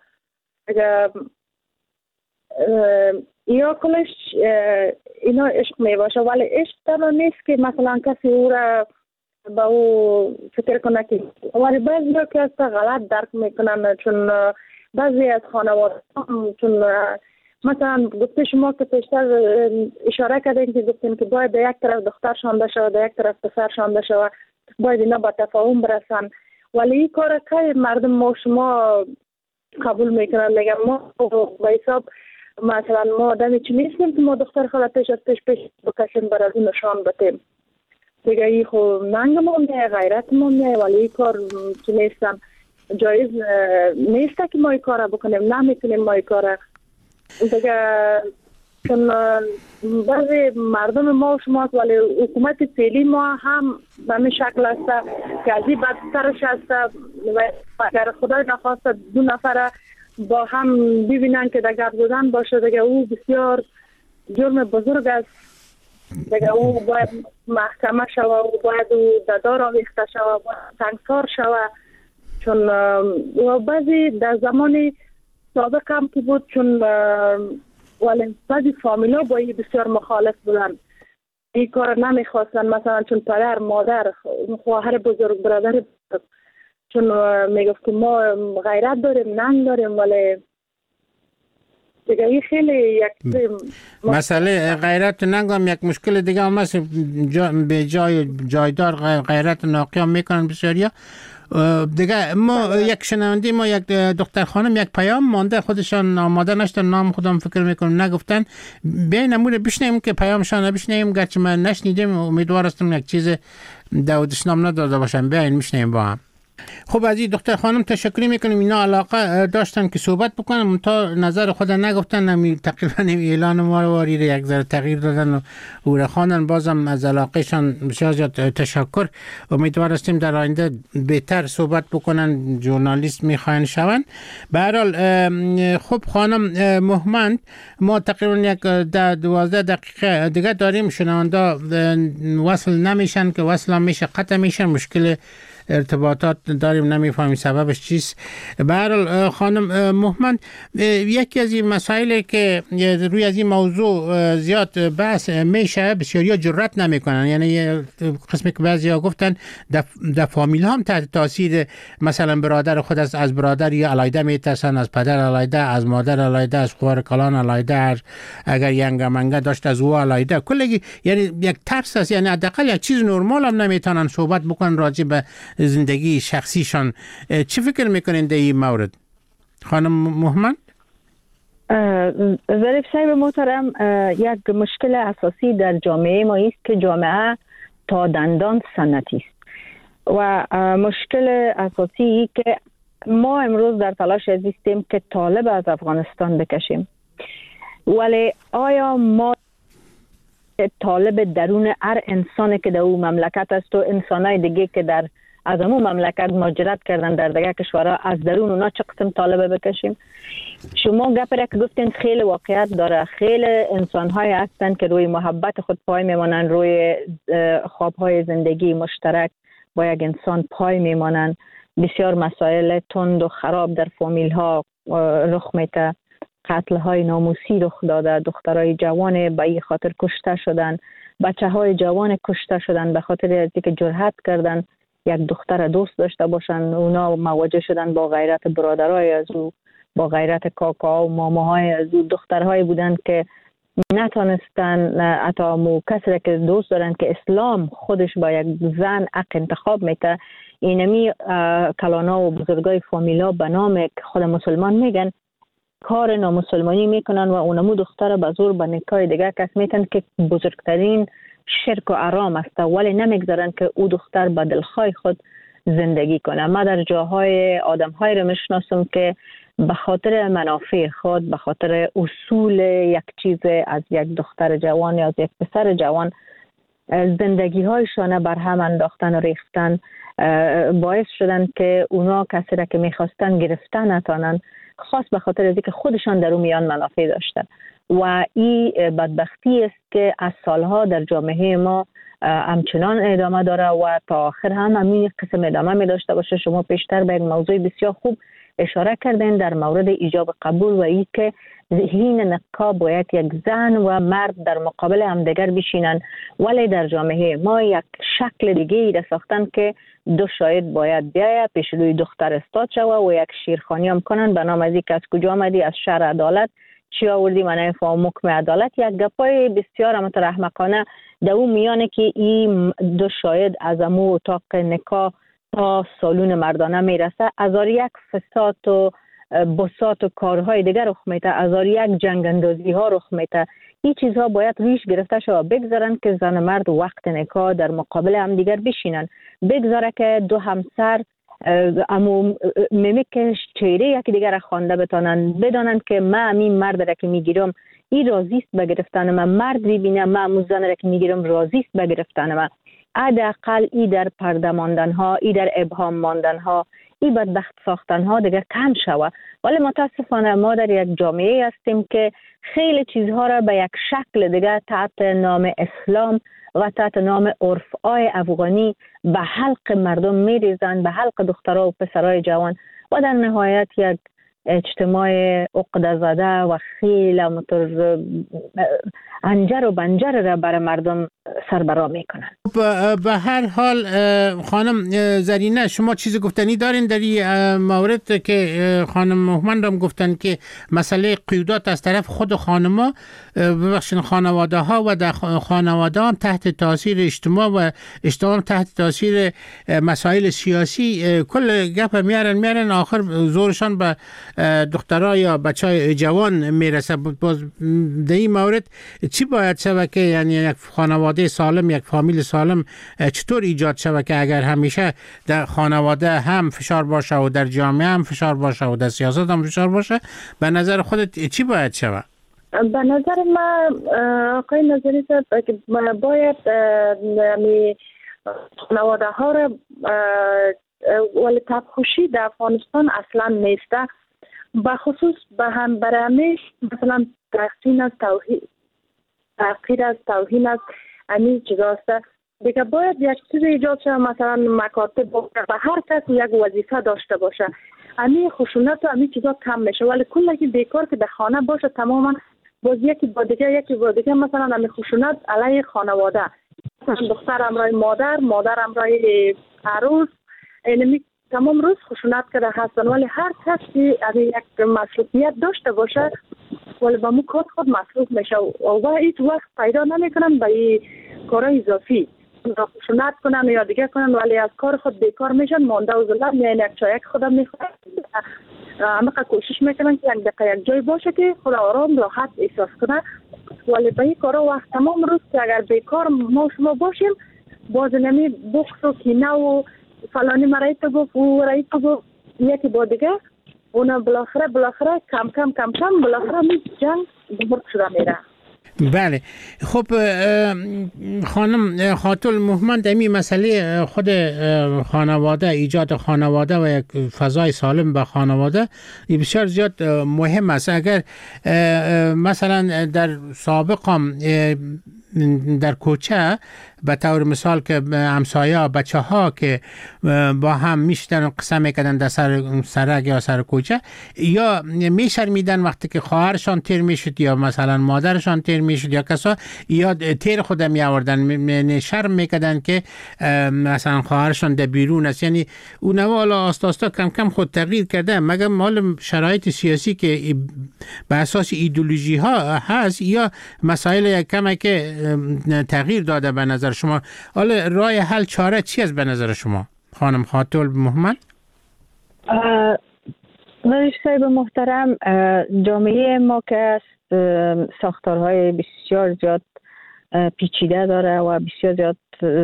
یا کلش اینا عشق می باشه، ولی عشق تنها نیست که مثلا کسی او را به او فکر کنه که، ولی بعضی که است غلط درک میکنن، چون بعضی از خانواده چون مثلا گفته شما که پیشتر اشاره کردین که گفتین که باید یک طرف دختر شانده شود، یک طرف پسر شانده شود، باید اینا با تفاهم برسن. ولی این کار که مردم ما شما قبول میکنن، میگن ما با حساب مثلا ما آدمی چی نیستیم که ما دختر خود پیش از پیش بکشیم بر از اون نشان بتیم. دیگه این خود ننگ ما میه، غیرت ما میه، ولی این کار چی نیستن، جایز نیست که ما این کار بکنیم، نمیتونیم ما این کار. دیگه چون بعضی مردم ما و شماست، ولی حکومت فعلی ما هم به همین شکل است که از این بدترش است. اگر خدای نخواست دو نفر با هم ببینن که در گردودن باشه، دیگه او بسیار جرم بزرگ است. دیگه او باید محکمه شوه، او باید در دار آویخته شوه، باید سنگسار شوه. چون بعضی در زمان سابق هم که بود، چون ولی بعضی فامیلا با این بسیار مخالف بودن، این کار نمیخواستن، مثلا چون پدر، مادر، خواهر بزرگ، برادر بزرگ، چون میگفت که ما غیرت داریم، ننگ داریم، ولی دیگه این خیلی یک مسئله غیرت و ننگ هم یک مشکل دیگه هم هست. به جایدار غیرت ناقی هم میکنن بسیاریا. دیگه ما یک شنونده ما یک دختر خانم یک پیام مانده، خودشان آماده نشدن، نام خودم فکر میکنم نگفتن. بیاین امور بشنیم که پیامشان بشنیم، گرچه من نشنیدم، امیدوار هستم یک چیز دودشنام نداده باشم. بیاین میشنیم با هم. خب از این دختر خانم تشکر میکنیم، اینا علاقه داشتن که صحبت بکنم تا نظر خود نگفتن، تقریبا اعلان ما رو واری یک ذره تغییر دادن و رخوانن. بازم از علاقهشان بسیار زیاد تشکر. امیدوار هستیم در آینده بهتر صحبت بکنن، ژورنالیست میخواین شون. به هر حال خب خانم مهمند، ما تقریبا یک 12 دقیقه دیگه داریم، شنونده وصل نمیشن که وصل هم میشه قطع میشن، مشکل ارتباطات داریم، نمیفهمیم سببش چیست. به هر حال خانم مهمند، یکی از این مسائلی که روی از این موضوع زیاد بحث میشه، بسیاریا جرأت نمیکنن، یعنی قسمی که بعضیا گفتن در فامیل هم تحت تاثیر مثلا برادر خود از برادر یا علیده میترسن، از پدر علیده، از مادر علیده، از خواهر کلان علیده، اگر ینگه منگه داشت از او علیده، کلگی یعنی یک ترس است. یعنی حداقل یک چیز نرمال هم نمیتونن صحبت بکنن راجع به زندگی شخصیشان. چی فکر میکنین در این مورد خانم مهمند؟ ظریف صاحب محترم، یک مشکل اساسی در جامعه ما است که جامعه تا دندان سنتی است و مشکل اساسی که ما امروز در تلاش هستیم که طالب از افغانستان بکشیم. ولی آیا ما طالب درون هر انسانی که در اون مملکت است و انسانای دیگه که در از اون مملکت مهاجرت کردن در دیگه کشورها از درون اونا چه قسم طالبه بکشیم؟ شما گپی که گفتین خیلی واقعیت داره. خیلی انسان‌های هستن که روی محبت خود پای میمانن، روی خواب‌های زندگی مشترک با یک انسان پای میمانن. بسیار مسائل تند و خراب در فامیل‌ها رخ میده. قتل‌های ناموسی رخ داده، دخترای جوان به این خاطر کشته شدن، بچه‌های جوان کشته شدن به خاطر اینکه جرأت کردن یک دختر دوست داشته باشن. اونا مواجه شدن با غیرت برادرای از او، با غیرت کاکا و ماماهای از او. دخترهایی بودن که نتونستن حتی کسی که دوست دارن که اسلام خودش با یک زن حق انتخاب میده. اینمی کلانا و بزرگای فامیلا به نام خود مسلمان میگن کار نامسلمانی میکنن و اونمو دختر به زور به نکاح دیگه کس میتن که بزرگترین شرک و حرام است، ولی نمیگذارن که او دختر به دلخواه خود زندگی کنه. ما در جاهای آدم‌های رو میشناسم که به خاطر منافع خود، به خاطر اصول یک چیز از یک دختر جوان یا از یک پسر جوان زندگی هایشان بر هم انداختن و ریختن، باعث شدن که اونا کسی را که میخواستن گرفتن نتانن، خاص به خاطر از اینکه خودشان در اون میان منافع داشتن. و این بدبختی است که از سالها در جامعه ما همچنان ادامه داره و تا آخر هم همین قسم ادامه می داشته باشه. شما پیشتر به یک موضوع بسیار خوب اشاره کردین در مورد ایجاب قبول و این که حین نکاح باید یک زن و مرد در مقابل همدیگر بشینن، ولی در جامعه ما یک شکل دیگه ای را ساختن که دو شاهد باید بیاید پیش روی دختر استاد شوه و یک شیرخوانی هم کنن به نام از اینکه از کجا آمدی، از شهر عدالت چی آوردی، من فهم حکم عدالت. یک گپای بسیار احمقانه در اون میانه که این دو شاهد از امو اتاق نکاح تا سالون مردانه میرسه، ازار یک فساد و بساط و کارهای دیگر رخ میده، ازار یک جنگ اندازی ها رخ میده. این چیزها باید ریش گرفته شده، بگذارن که زن مرد وقت نکاح در مقابل هم دیگر بشینن، بگذاره که دو همسر امو میمیک چهره یکی دیگر خوانده بتانن، بدانن که من همین مرد را که میگیرم این راضیست به گرفتن من، مرد ببینه من امو زن را که میگیرم راضیست به گرفتن من. حداقل ای در پرده ماندن ها، ای در ابهام ماندن ها، ای بدبخت ساختن ها دیگر کم شود. ولی متاسفانه ما در یک جامعه هستیم که خیلی چیزها را به یک شکل دیگر تحت نام اسلام و تحت نام عرف‌های افغانی به حلق مردم میریزند، به حلق دخترها و پسرای جوان و در نهایت یک اجتماع عقده زده و خیلی انجر و بنجر را برای مردم سربرا میکنن. به هر حال خانم زرینه، شما چیز گفتنی دارین در این مورد که خانم مهمند هم گفتن که مسئله قیودات از طرف خود خانما، ببخشید خانواده ها و در خانواده هم تحت تاثیر اجتماع و اجتماع تحت تاثیر مسائل سیاسی کل گپ میارن آخر زورشان به دخترها یا بچهای جوان میرسه. باز در این مورد چی باید شود که یعنی یک خانواده سالم، یک فامیل سالم چطور ایجاد شود که اگر همیشه در خانواده هم فشار باشه و در جامعه هم فشار باشه و در سیاست هم فشار باشه، به نظر خودت چی باید شود؟ به نظر من آقای نظری باید خانواده ها را ولی تبخوشی در افغانستان اصلا نیسته، به خصوص به هم برای مثلا تحقیر از توهین از همین چیزاست دیگه. باید یک چیز ایجاد شد، مثلا مکاتب به هر کس یک وظیفه داشته باشه، همین خشونت و همین چیزا کم میشه. ولی کلا که بیکار که در خانه باشه تماما باز یکی با دیگه مثلا همین خشونت علیه خانواده، مثلا دختر همراه مادر همراه عروس، یعنی تمام روز خشونت کرده هستن. ولی هر کسی یک مسئولیت داشته باشه ولی با مو کار خود مصروف میشه و هیچ وقت پیدا نمیکنن به این کارهای اضافی خشونت کنن یا دیگه کنن، ولی از کار خود بیکار میشن، مانده و ذلت میان یک چایک خودم میخورن. همه کوشش میکنن که یک جای باشه که خود آرام راحت احساس کنه، ولی به این کارا وقت تمام روز که اگر بیکار ما شما باشیم باز نمی بخص و کینه و فلانی مرایی تو گفت و رایی تو گفت یکی با دیگه اونا بالاخره کم کم بالاخره می جنگ بزرگ شده میره. بله. خب خانم خاتون مهمن دمی مسئله خود خانواده، ایجاد خانواده و یک فضای سالم به خانواده بسیار زیاد مهم است. اگر مثلا در سابقم در کوچه به طور مثال که همسایه بچه ها که با هم میشتن و قسم میکردن در سرک یا سر کوچه، یا میشرمیدن وقتی که خواهرشان تیر میشد یا مثلا مادرشان تیر میشد یا کسا، یا تیر خودم میآوردن، شرم میکردن که مثلا خواهرشان در بیرون است. یعنی اون والا آستا کم کم خود تغییر کرده، مگر مال شرایط سیاسی که به اساس ایدئولوژی ها هست یا مسائل کمی که تغییر داده به نظر شما؟ حالا راه حل چاره چی است به نظر شما خانم خاتون محمد؟ رئیس صاحب محترم، جامعه ما که ساختارهای بسیار زیاد پیچیده داره و بسیار زیاد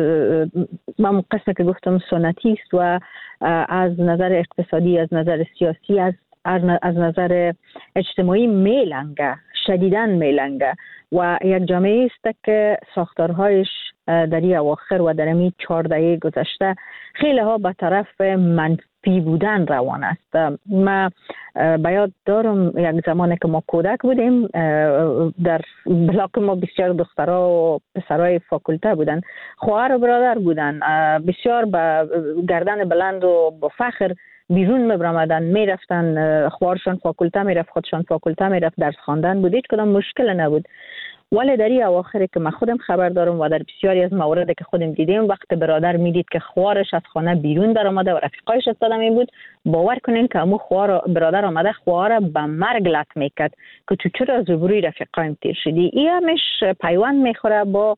من قسم که گفتم سنتی است و از نظر اقتصادی، از نظر سیاسی، از نظر اجتماعی میلنگه، شدیداً میلنگه و یک جامعه است که ساختارهایش در این اواخر و در این 4 دهه گذشته خیلی ها به طرف منفی بودن روان است. ما به یاد دارم یک زمانی که ما کودک بودیم، در بلاک ما بسیار دخترها و پسرای فاکولته بودن، خواهر و برادر بودن، بسیار با گردن بلند و با فخر بیرون میبرامدن، میرفتن، خواهرشان فاکولته میرفت، خودشان فاکولته میرفت، درس خواندن بود، هیچ کدام مشکل نبود. ولی در این اواخر که من خودم خبر دارم و در بسیاری از موارد که خودم دیدیم، وقت برادر میدید که خواهرش از خانه بیرون در آمده و رفیقایش استاده می بود، باور کنین که امو برادر آمده خواهر به مرگ لط میکرد که تو چرا از روبروی رفیقایم تیر شدی. این همش پیوند میخوره با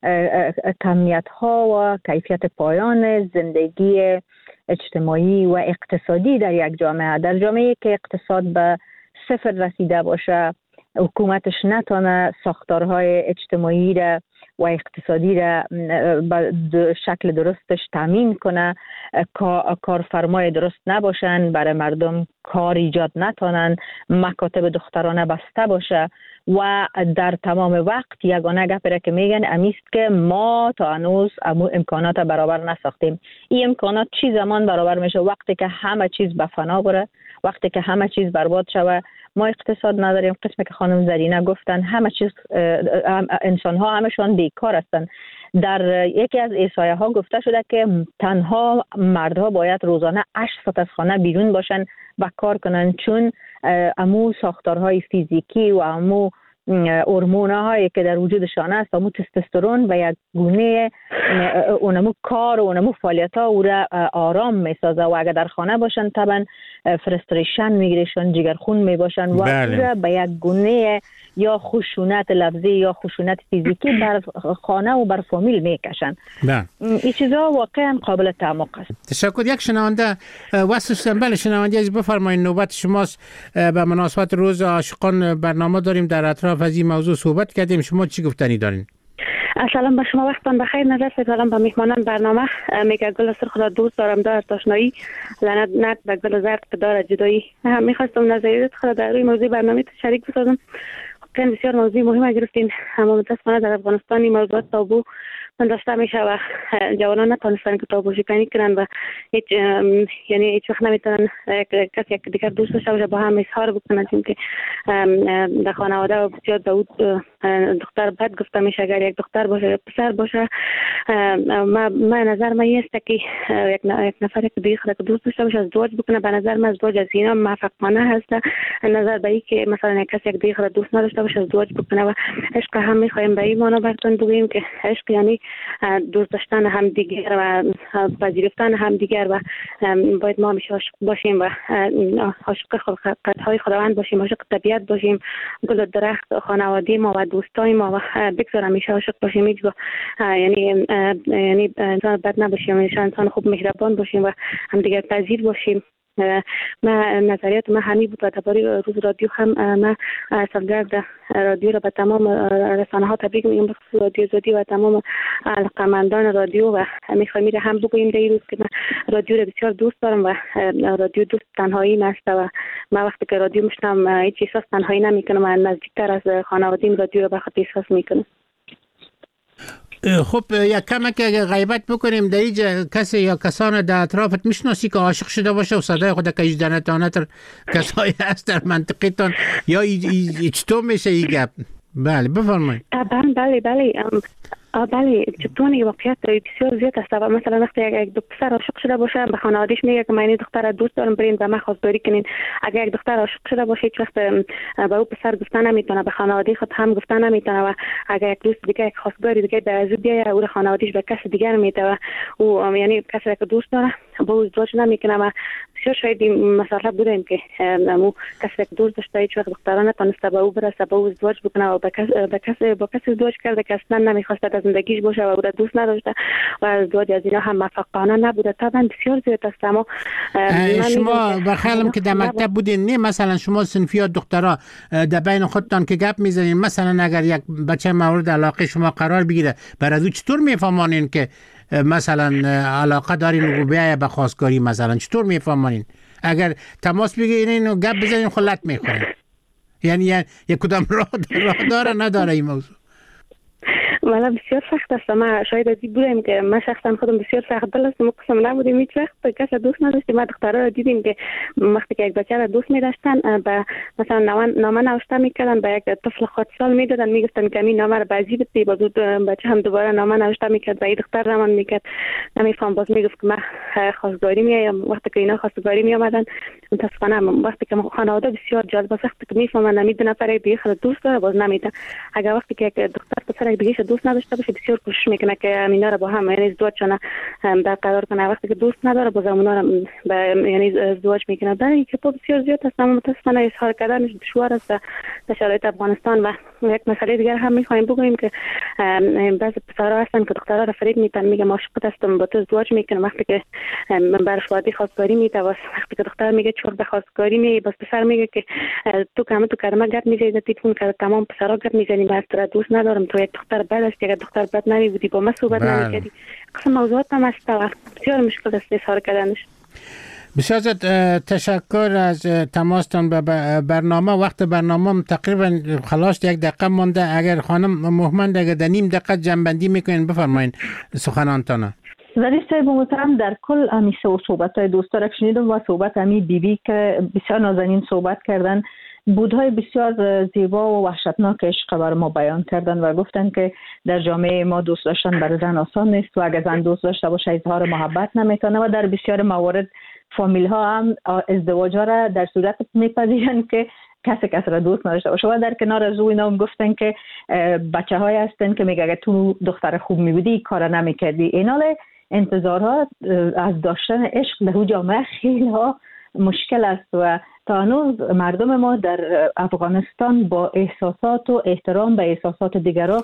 کمیت ها و کیفیت پایان زندگی اجتماعی و اقتصادی در یک جامعه. در جامعه که اقتصاد به صفر رسیده باشه، حکومتش نتونه ساختارهای اجتماعی را و اقتصادی را به شکل درستش تامین کنه، کارفرمای درست نباشن، برای مردم کار ایجاد نتونن، مکاتب دخترانه بسته باشه و در تمام وقت یگانه گپی که میگن امیست که ما تا هنوز امکانات برابر نساختیم. این امکانات چی زمان برابر میشه؟ وقتی که همه چیز به فنا بره، وقتی که همه چیز برباد شوه. ما اقتصاد نداریم، قسمی که خانم زرینه گفتن همه چیز، انسان ها همشان بیکار هستن. در یکی از احصایه ها گفته شده که تنها مردها باید روزانه 8 ساعت از خانه بیرون باشن و کار کنن، چون امو ساختارهای فیزیکی و امو هورمون‌هایی که در وجودشان است، امو تستوسترون و یک گونه اونمو کار و اونمو فعالیت‌ها او را آرام می‌سازه و اگر در خانه باشن طبعا فرستریشن میگیرشن، جگرخون میباشن و او را به یک گونه یا خشونت لفظی یا خشونت فیزیکی بر خانه و بر فامیل میکشن. این چیزا واقعا قابل تعمق است. تشکر. یک شنونده واسه بله شنونده از بفرمایید، نوبت شماست. به مناسبت روز عاشقان برنامه داریم، در اطراف از این موضوع صحبت کردیم، شما چی گفتنی دارین؟ سلام به شما، وقتتان بخیر. نظر سلام به میهمانان برنامه. میگه گل سرخ را دوست دارم، دار تشنایی لعنت نت به گل زرد که داره جدایی. میخواستم نظریات خود در روی موضوع برنامه شریک بسازم. خیلی بسیار موضوع مهم گرفتین، اما متاسفانه در افغانستان این موضوعات تابو داشته میشه و جوانان نتونستن که تابو شکنی کنن و هیچ وقت نمیتونن کسی یک دیگر دوست داشته باشه، با هم اظهار بکنن، چون که در خانواده و بسیار داود دختر بد گفته میشه. اگر یک دختر باشه یا پسر باشه، من نظر من است که یک نفر که دیگه خود دوست داشته باشه ازدواج بکنه. به نظر من ازدواج از اینا موفقانه هست. نظر به این که مثلا کسی یک دیگه خود دوست نداشته باشه ازدواج بکنه و عشق هم میخوایم به این معنا براتون بگیم که عشق یعنی دوست داشتن همدیگر و پذیرفتن همدیگر و باید ما همیشه عاشق باشیم و عاشق خلقت‌های خداوند باشیم، عاشق طبیعت باشیم، گل و درخت خانواده ما و دوستای ما و بگذار همیشه عاشق باشیم. یعنی انسان بد نباشیم، همیشه انسان خوب مهربان باشیم و همدیگر پذیر باشیم. من نظریات من همین بود و درباره روز رادیو هم من سالگرد رادیو را به تمام رسانه ها تبریک میگم، بخصوص رادیو آزادی و تمام علاقه‌مندان رادیو و میخوایم میره هم بگوییم در این روز که من رادیو را بسیار دوست دارم و رادیو دوست تنهایی است و من وقتی که رادیو میشنم هیچ احساس تنهایی نمیکنم و نزدیکتر از خانواده‌ام رادیو را به خاطر احساس میکنم. خب یک کمک اگه غیبت بکنیم در اینجا کسی یا کسان در اطرافت میشناسی که عاشق شده باشه و صدای خود که اجده نتانه تر کسایی هست در منطقتان یا چطور میشه این گپ؟ بله بفرمایید. بله چطوری واقعیت بسیار زیاد است و مثلا وقتی یک دختر عاشق شده باشه به خانواده‌اش میگه که من این دختر دوست دارم برین به من خواستگاری کنین. اگر یک دختر عاشق شده باشه هیچ وقت به او پسر گفتن نمیتونه، به خانواده خود هم گفتن نمیتونه و اگر یک دوست دیگه یک خواستگاری دیگه در از بیای او خانواده‌اش به کس دیگر میده و او یعنی کسی که دوست داره با او ازدواج نمیکنه و بسیار شاید مسئله بودیم که مو کسی که دوست داشته هیچ وقت دختران نتونسته به او برسه با او ازدواج بکنه و با کسی ازدواج کرده که اصلا نمیخواسته زندگیش باشه و او را دوست نداشته و ازدواج از اینا هم موفقانه نبوده. طبعا بسیار زیاد است. اما شما بخیالم که در مکتب بودین نه مثلا شما صنفی دخترها در بین خودتان که گپ میزنین مثلا اگر یک بچه مورد علاقه شما قرار بگیره برای او چطور میفهمانین که مثلا علاقه دارین و بیایه به خواستگاری مثلا چطور میفهمانین؟ اگر تماس بگیرین اینو گپ بزنین خلت میخورین یعنی یک کدام راه داره نداره این موضوع؟ والا بسیار سخت است. ما شاید از این بودیم که من شخصا خودم بسیار سخت دل است. ما قسم نبودیم هیچ وقت کسی دوست نداشتیم. ما دخترها را دیدیم که وقتی که یک بچه را دوست می‌داشتن به مثلا نامه نوشته می‌کردن به یک طفل خردسال میدادن میگفتن که این نامه را بازی بدی باز بچه هم دوباره نامه نوشته می‌کرد و این دختر رمان می‌کرد نمی‌فهم باز میگفت که من خواستگاری میام. وقتی که اینا خواستگاری میآمدن متأسفانه وقتی که خانواده بسیار جالب است وقتی که می‌فهمن نمیدونه فرق دیگه خود دوست داره باز نمیده. اگر وقتی که یک دختر پسر دیگه دوست نداشته باشه بسیار کوشش میکنه که اینا را با هم یعنی ازدواجشون برقرار کنه. وقتی که دوست نداره باز اونا را یعنی ازدواج میکنه. در این که بسیار زیاد است. اما متاسفانه اظهار کردنش دشوار است در شرایط افغانستان. و یک مسئله دیگر هم میخوایم بگوییم که بعضی پسرها هستن که دخترها را فریب میدن میگه عاشقت هستم با تو ازدواج میکنم. وقتی که برش وعده خواستگاری میده وقتی که دختر میگه چور به خواستگاری میای باز پسر میگه که تو کلمه گپ میزنی در تلفن که تمام پسرها گپ میزنی من تو دوست ندارم تو یک دختر بد است اگر دختر بد نمی بودی با من صحبت نمی‌کردی. قسم موضوعات هم است و بسیار مشکل است اظهار کردنش. بسیار تشکر از تماستان به برنامه. وقت برنامه تقریبا خلاص یک دقیقه مونده. اگر خانم مهمند اگر در نیم دقیقه جنبندی میکنین بفرمایین سخنانتان. ظریف صاحب محترم در کل همی صحبت های دوستا شنیدم و صحبت همی بیبی که بسیار نازنین صحبت کردن بودهای بسیار زیبا و وحشتناک عشق بر ما بیان کردن و گفتن که در جامعه ما دوست داشتن برای زن آسان نیست و اگر زن دوست داشته باشه اظهار محبت نمیتونه و در بسیار موارد فامیل ها هم ازدواج ها را در صورت میپذیرن که کسی را دوست نداشته باشه و در کنار از او اینا هم گفتن که بچه های هستن که میگه اگر تو دختر خوب میبودی کار نمیکردی. ایناله انتظارها از داشتن عشق در جامعه خیلی ها مشکل است و تا هنوز مردم ما در افغانستان با احساسات و احترام به احساسات دیگران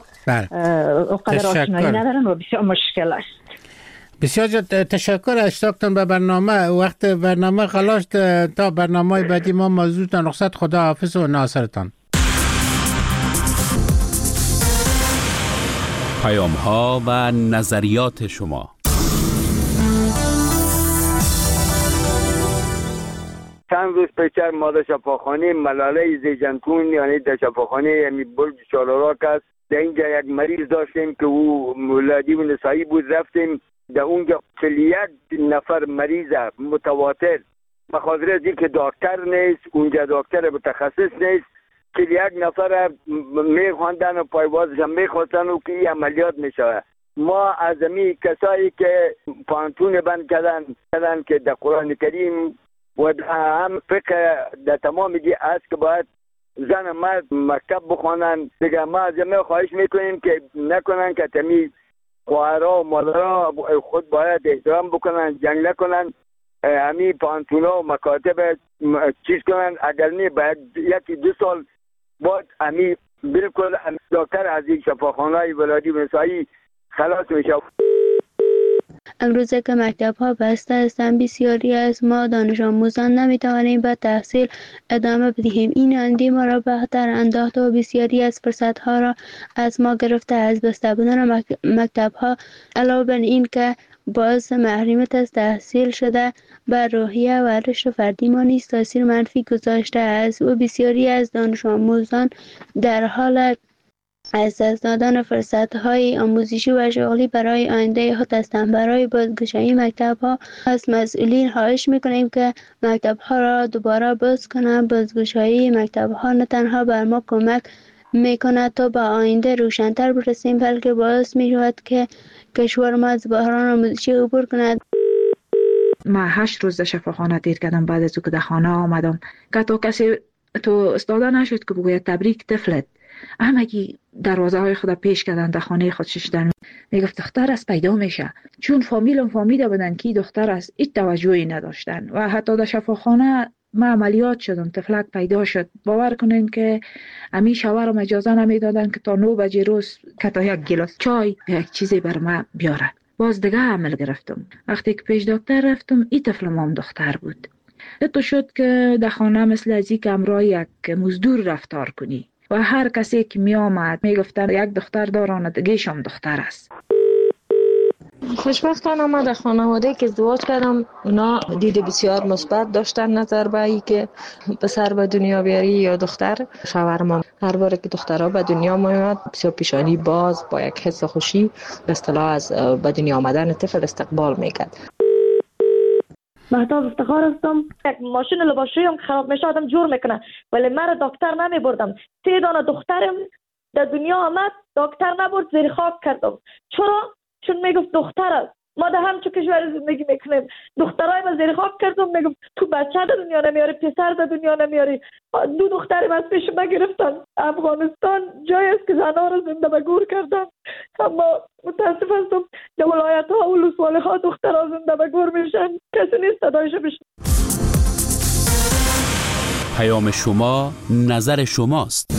اقدر آشنایی ندارن و بسیار مشکل است. بسیار تشکر اشتاقتان به برنامه. وقت برنامه خلاص تا برنامه بعدی ما موضوعتان رخصت خدا حافظ و ناصرتان. پیام ها و نظریات شما. چند روز پیشتر ما در شفاخانه ملاله زیجنکون یعنی در شفاخانه یعنی برج چالاراک است در اینجا یک مریض داشتیم که او ولادی و نسایی بود. رفتیم در اونجا 41 نفر مریض متواتر بخاطر از اینکه دکتر نیست اونجا دکتر متخصص نیست 41 نفر میخواندن و پایوازش هم میخواستن و که این عملیات میشه. ما از امی کسایی که پانتون بند کردن که در قرآن کریم و هم فقه در تمام دی است که باید زن مرد مکتب بخوانن. دیگه ما از همه خواهش میکنیم که نکنن که تمی خواهرها و مادرها خود باید احترام بکنن جنگ نکنن همی پانتونا و مکاتب چیز کنن. اگر نه باید یکی 2 سال بعد همی بالکل دکتر از این شفاخانه ولادی و نسایی خلاص میشه. امروزه که مکتب ها بسته هستند بسیاری از ما دانش آموزان نمیتوانیم به تحصیل ادامه بدهیم. این آینده ما را به خطر انداخته و بسیاری از فرصت ها را از ما گرفته. از بسته بودن مکتب ها علاوه بر این که باعث محرومیت از تحصیل شده بر روحیه و رشد فردی ما نیز تاثیر منفی گذاشته است و بسیاری از دانش آموزان در حال از دست دادن فرصت‌های آموزشی و شغلی برای آینده خود هستند. برای بازگشایی مکتب‌ها از مسئولین خواهش می‌کنیم که مکتب‌ها را دوباره باز کنند. بازگشایی مکتب‌ها نه تنها بر ما کمک می‌کند تا به آینده روشن‌تر برسیم، بلکه باعث می‌شود که کشور ما از بحران آموزشی عبور کند. من 8 روز در شفاخانه دیر کردم بعد از که در خانه آمدم که تا کسی تو استاده نشد که بگوید تبریک طفلت. همگی دروازه های خود پیش کردن در خانه خود ششدن. میگفت دختر است پیدا میشه، چون فامیلم فهمیده بودن که دختر است، هیچ توجهی نداشتن و حتی در شفاخانه ما عملیات شدم، طفلک پیدا شد. باور کنین که امی شوهرم اجازه نمیدادن که تا 9 بجه روز که تا یک گلاس چای یک چیزی بر ما بیاره. باز دیگه عمل گرفتم. وقتی که پیش دکتر رفتم این طفلم هم دختر بود. تو شد که در خانه مثل از این که امرای یک مزدور رفتار کنی و هر کسی که می آمد می گفتن یک دختر دارن دیگه‌ش هم دختر است. خوشبختانه من در خانواده که ازدواج کردم اونا دید بسیار مثبت داشتن نظر به این که پسر به دنیا بیاری یا دختر. شوهرم هر بار که دخترها به دنیا میاد بسیار پیشانی باز با یک حس خوشی به اصطلاح از به دنیا آمدن طفل استقبال میکرد. مهتاب افتخار هستم. یک ماشین لباسشویی هم خراب میشه آدم جور میکنه، ولی من دکتر نمی بردم. 3 دانه دخترم در دنیا آمد، دکتر نبرد، زیر خاک کردم. چرا؟ چون میگفت دختر است. ما در همچون کشور زندگی میکنیم، دخترای ما زیر خاک کردم. میگفت تو بچه در دنیا نمیاری، پسر در دنیا نمیاری. 2 دخترم از پیش ما گرفتن. افغانستان جایی است که زنها را زنده به گور کردن، اما متاسف هستم در ولایت ها و ولسوالی ها دخترها زنده به گور میشن، کسی نیست صدایش بشه. پیام شما نظر شماست.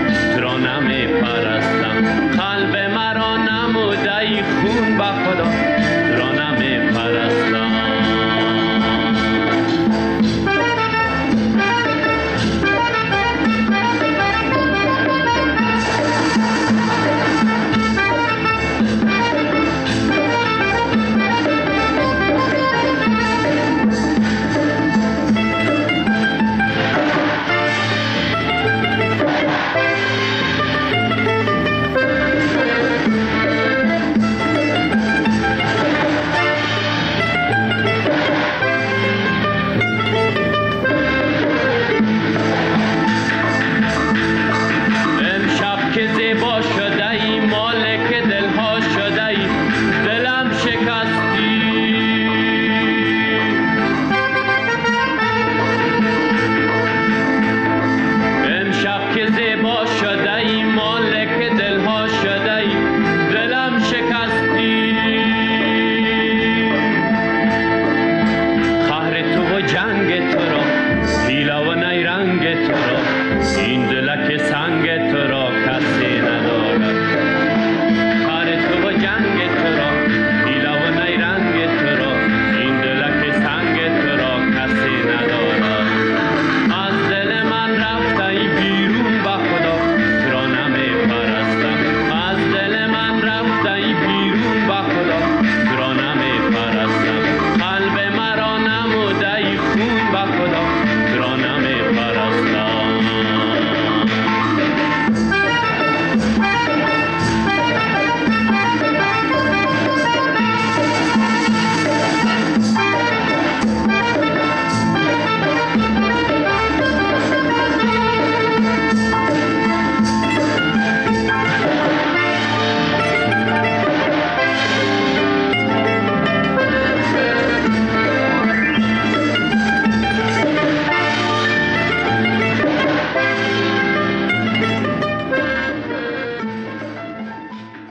قلب مرا نموده ای خون به خدا.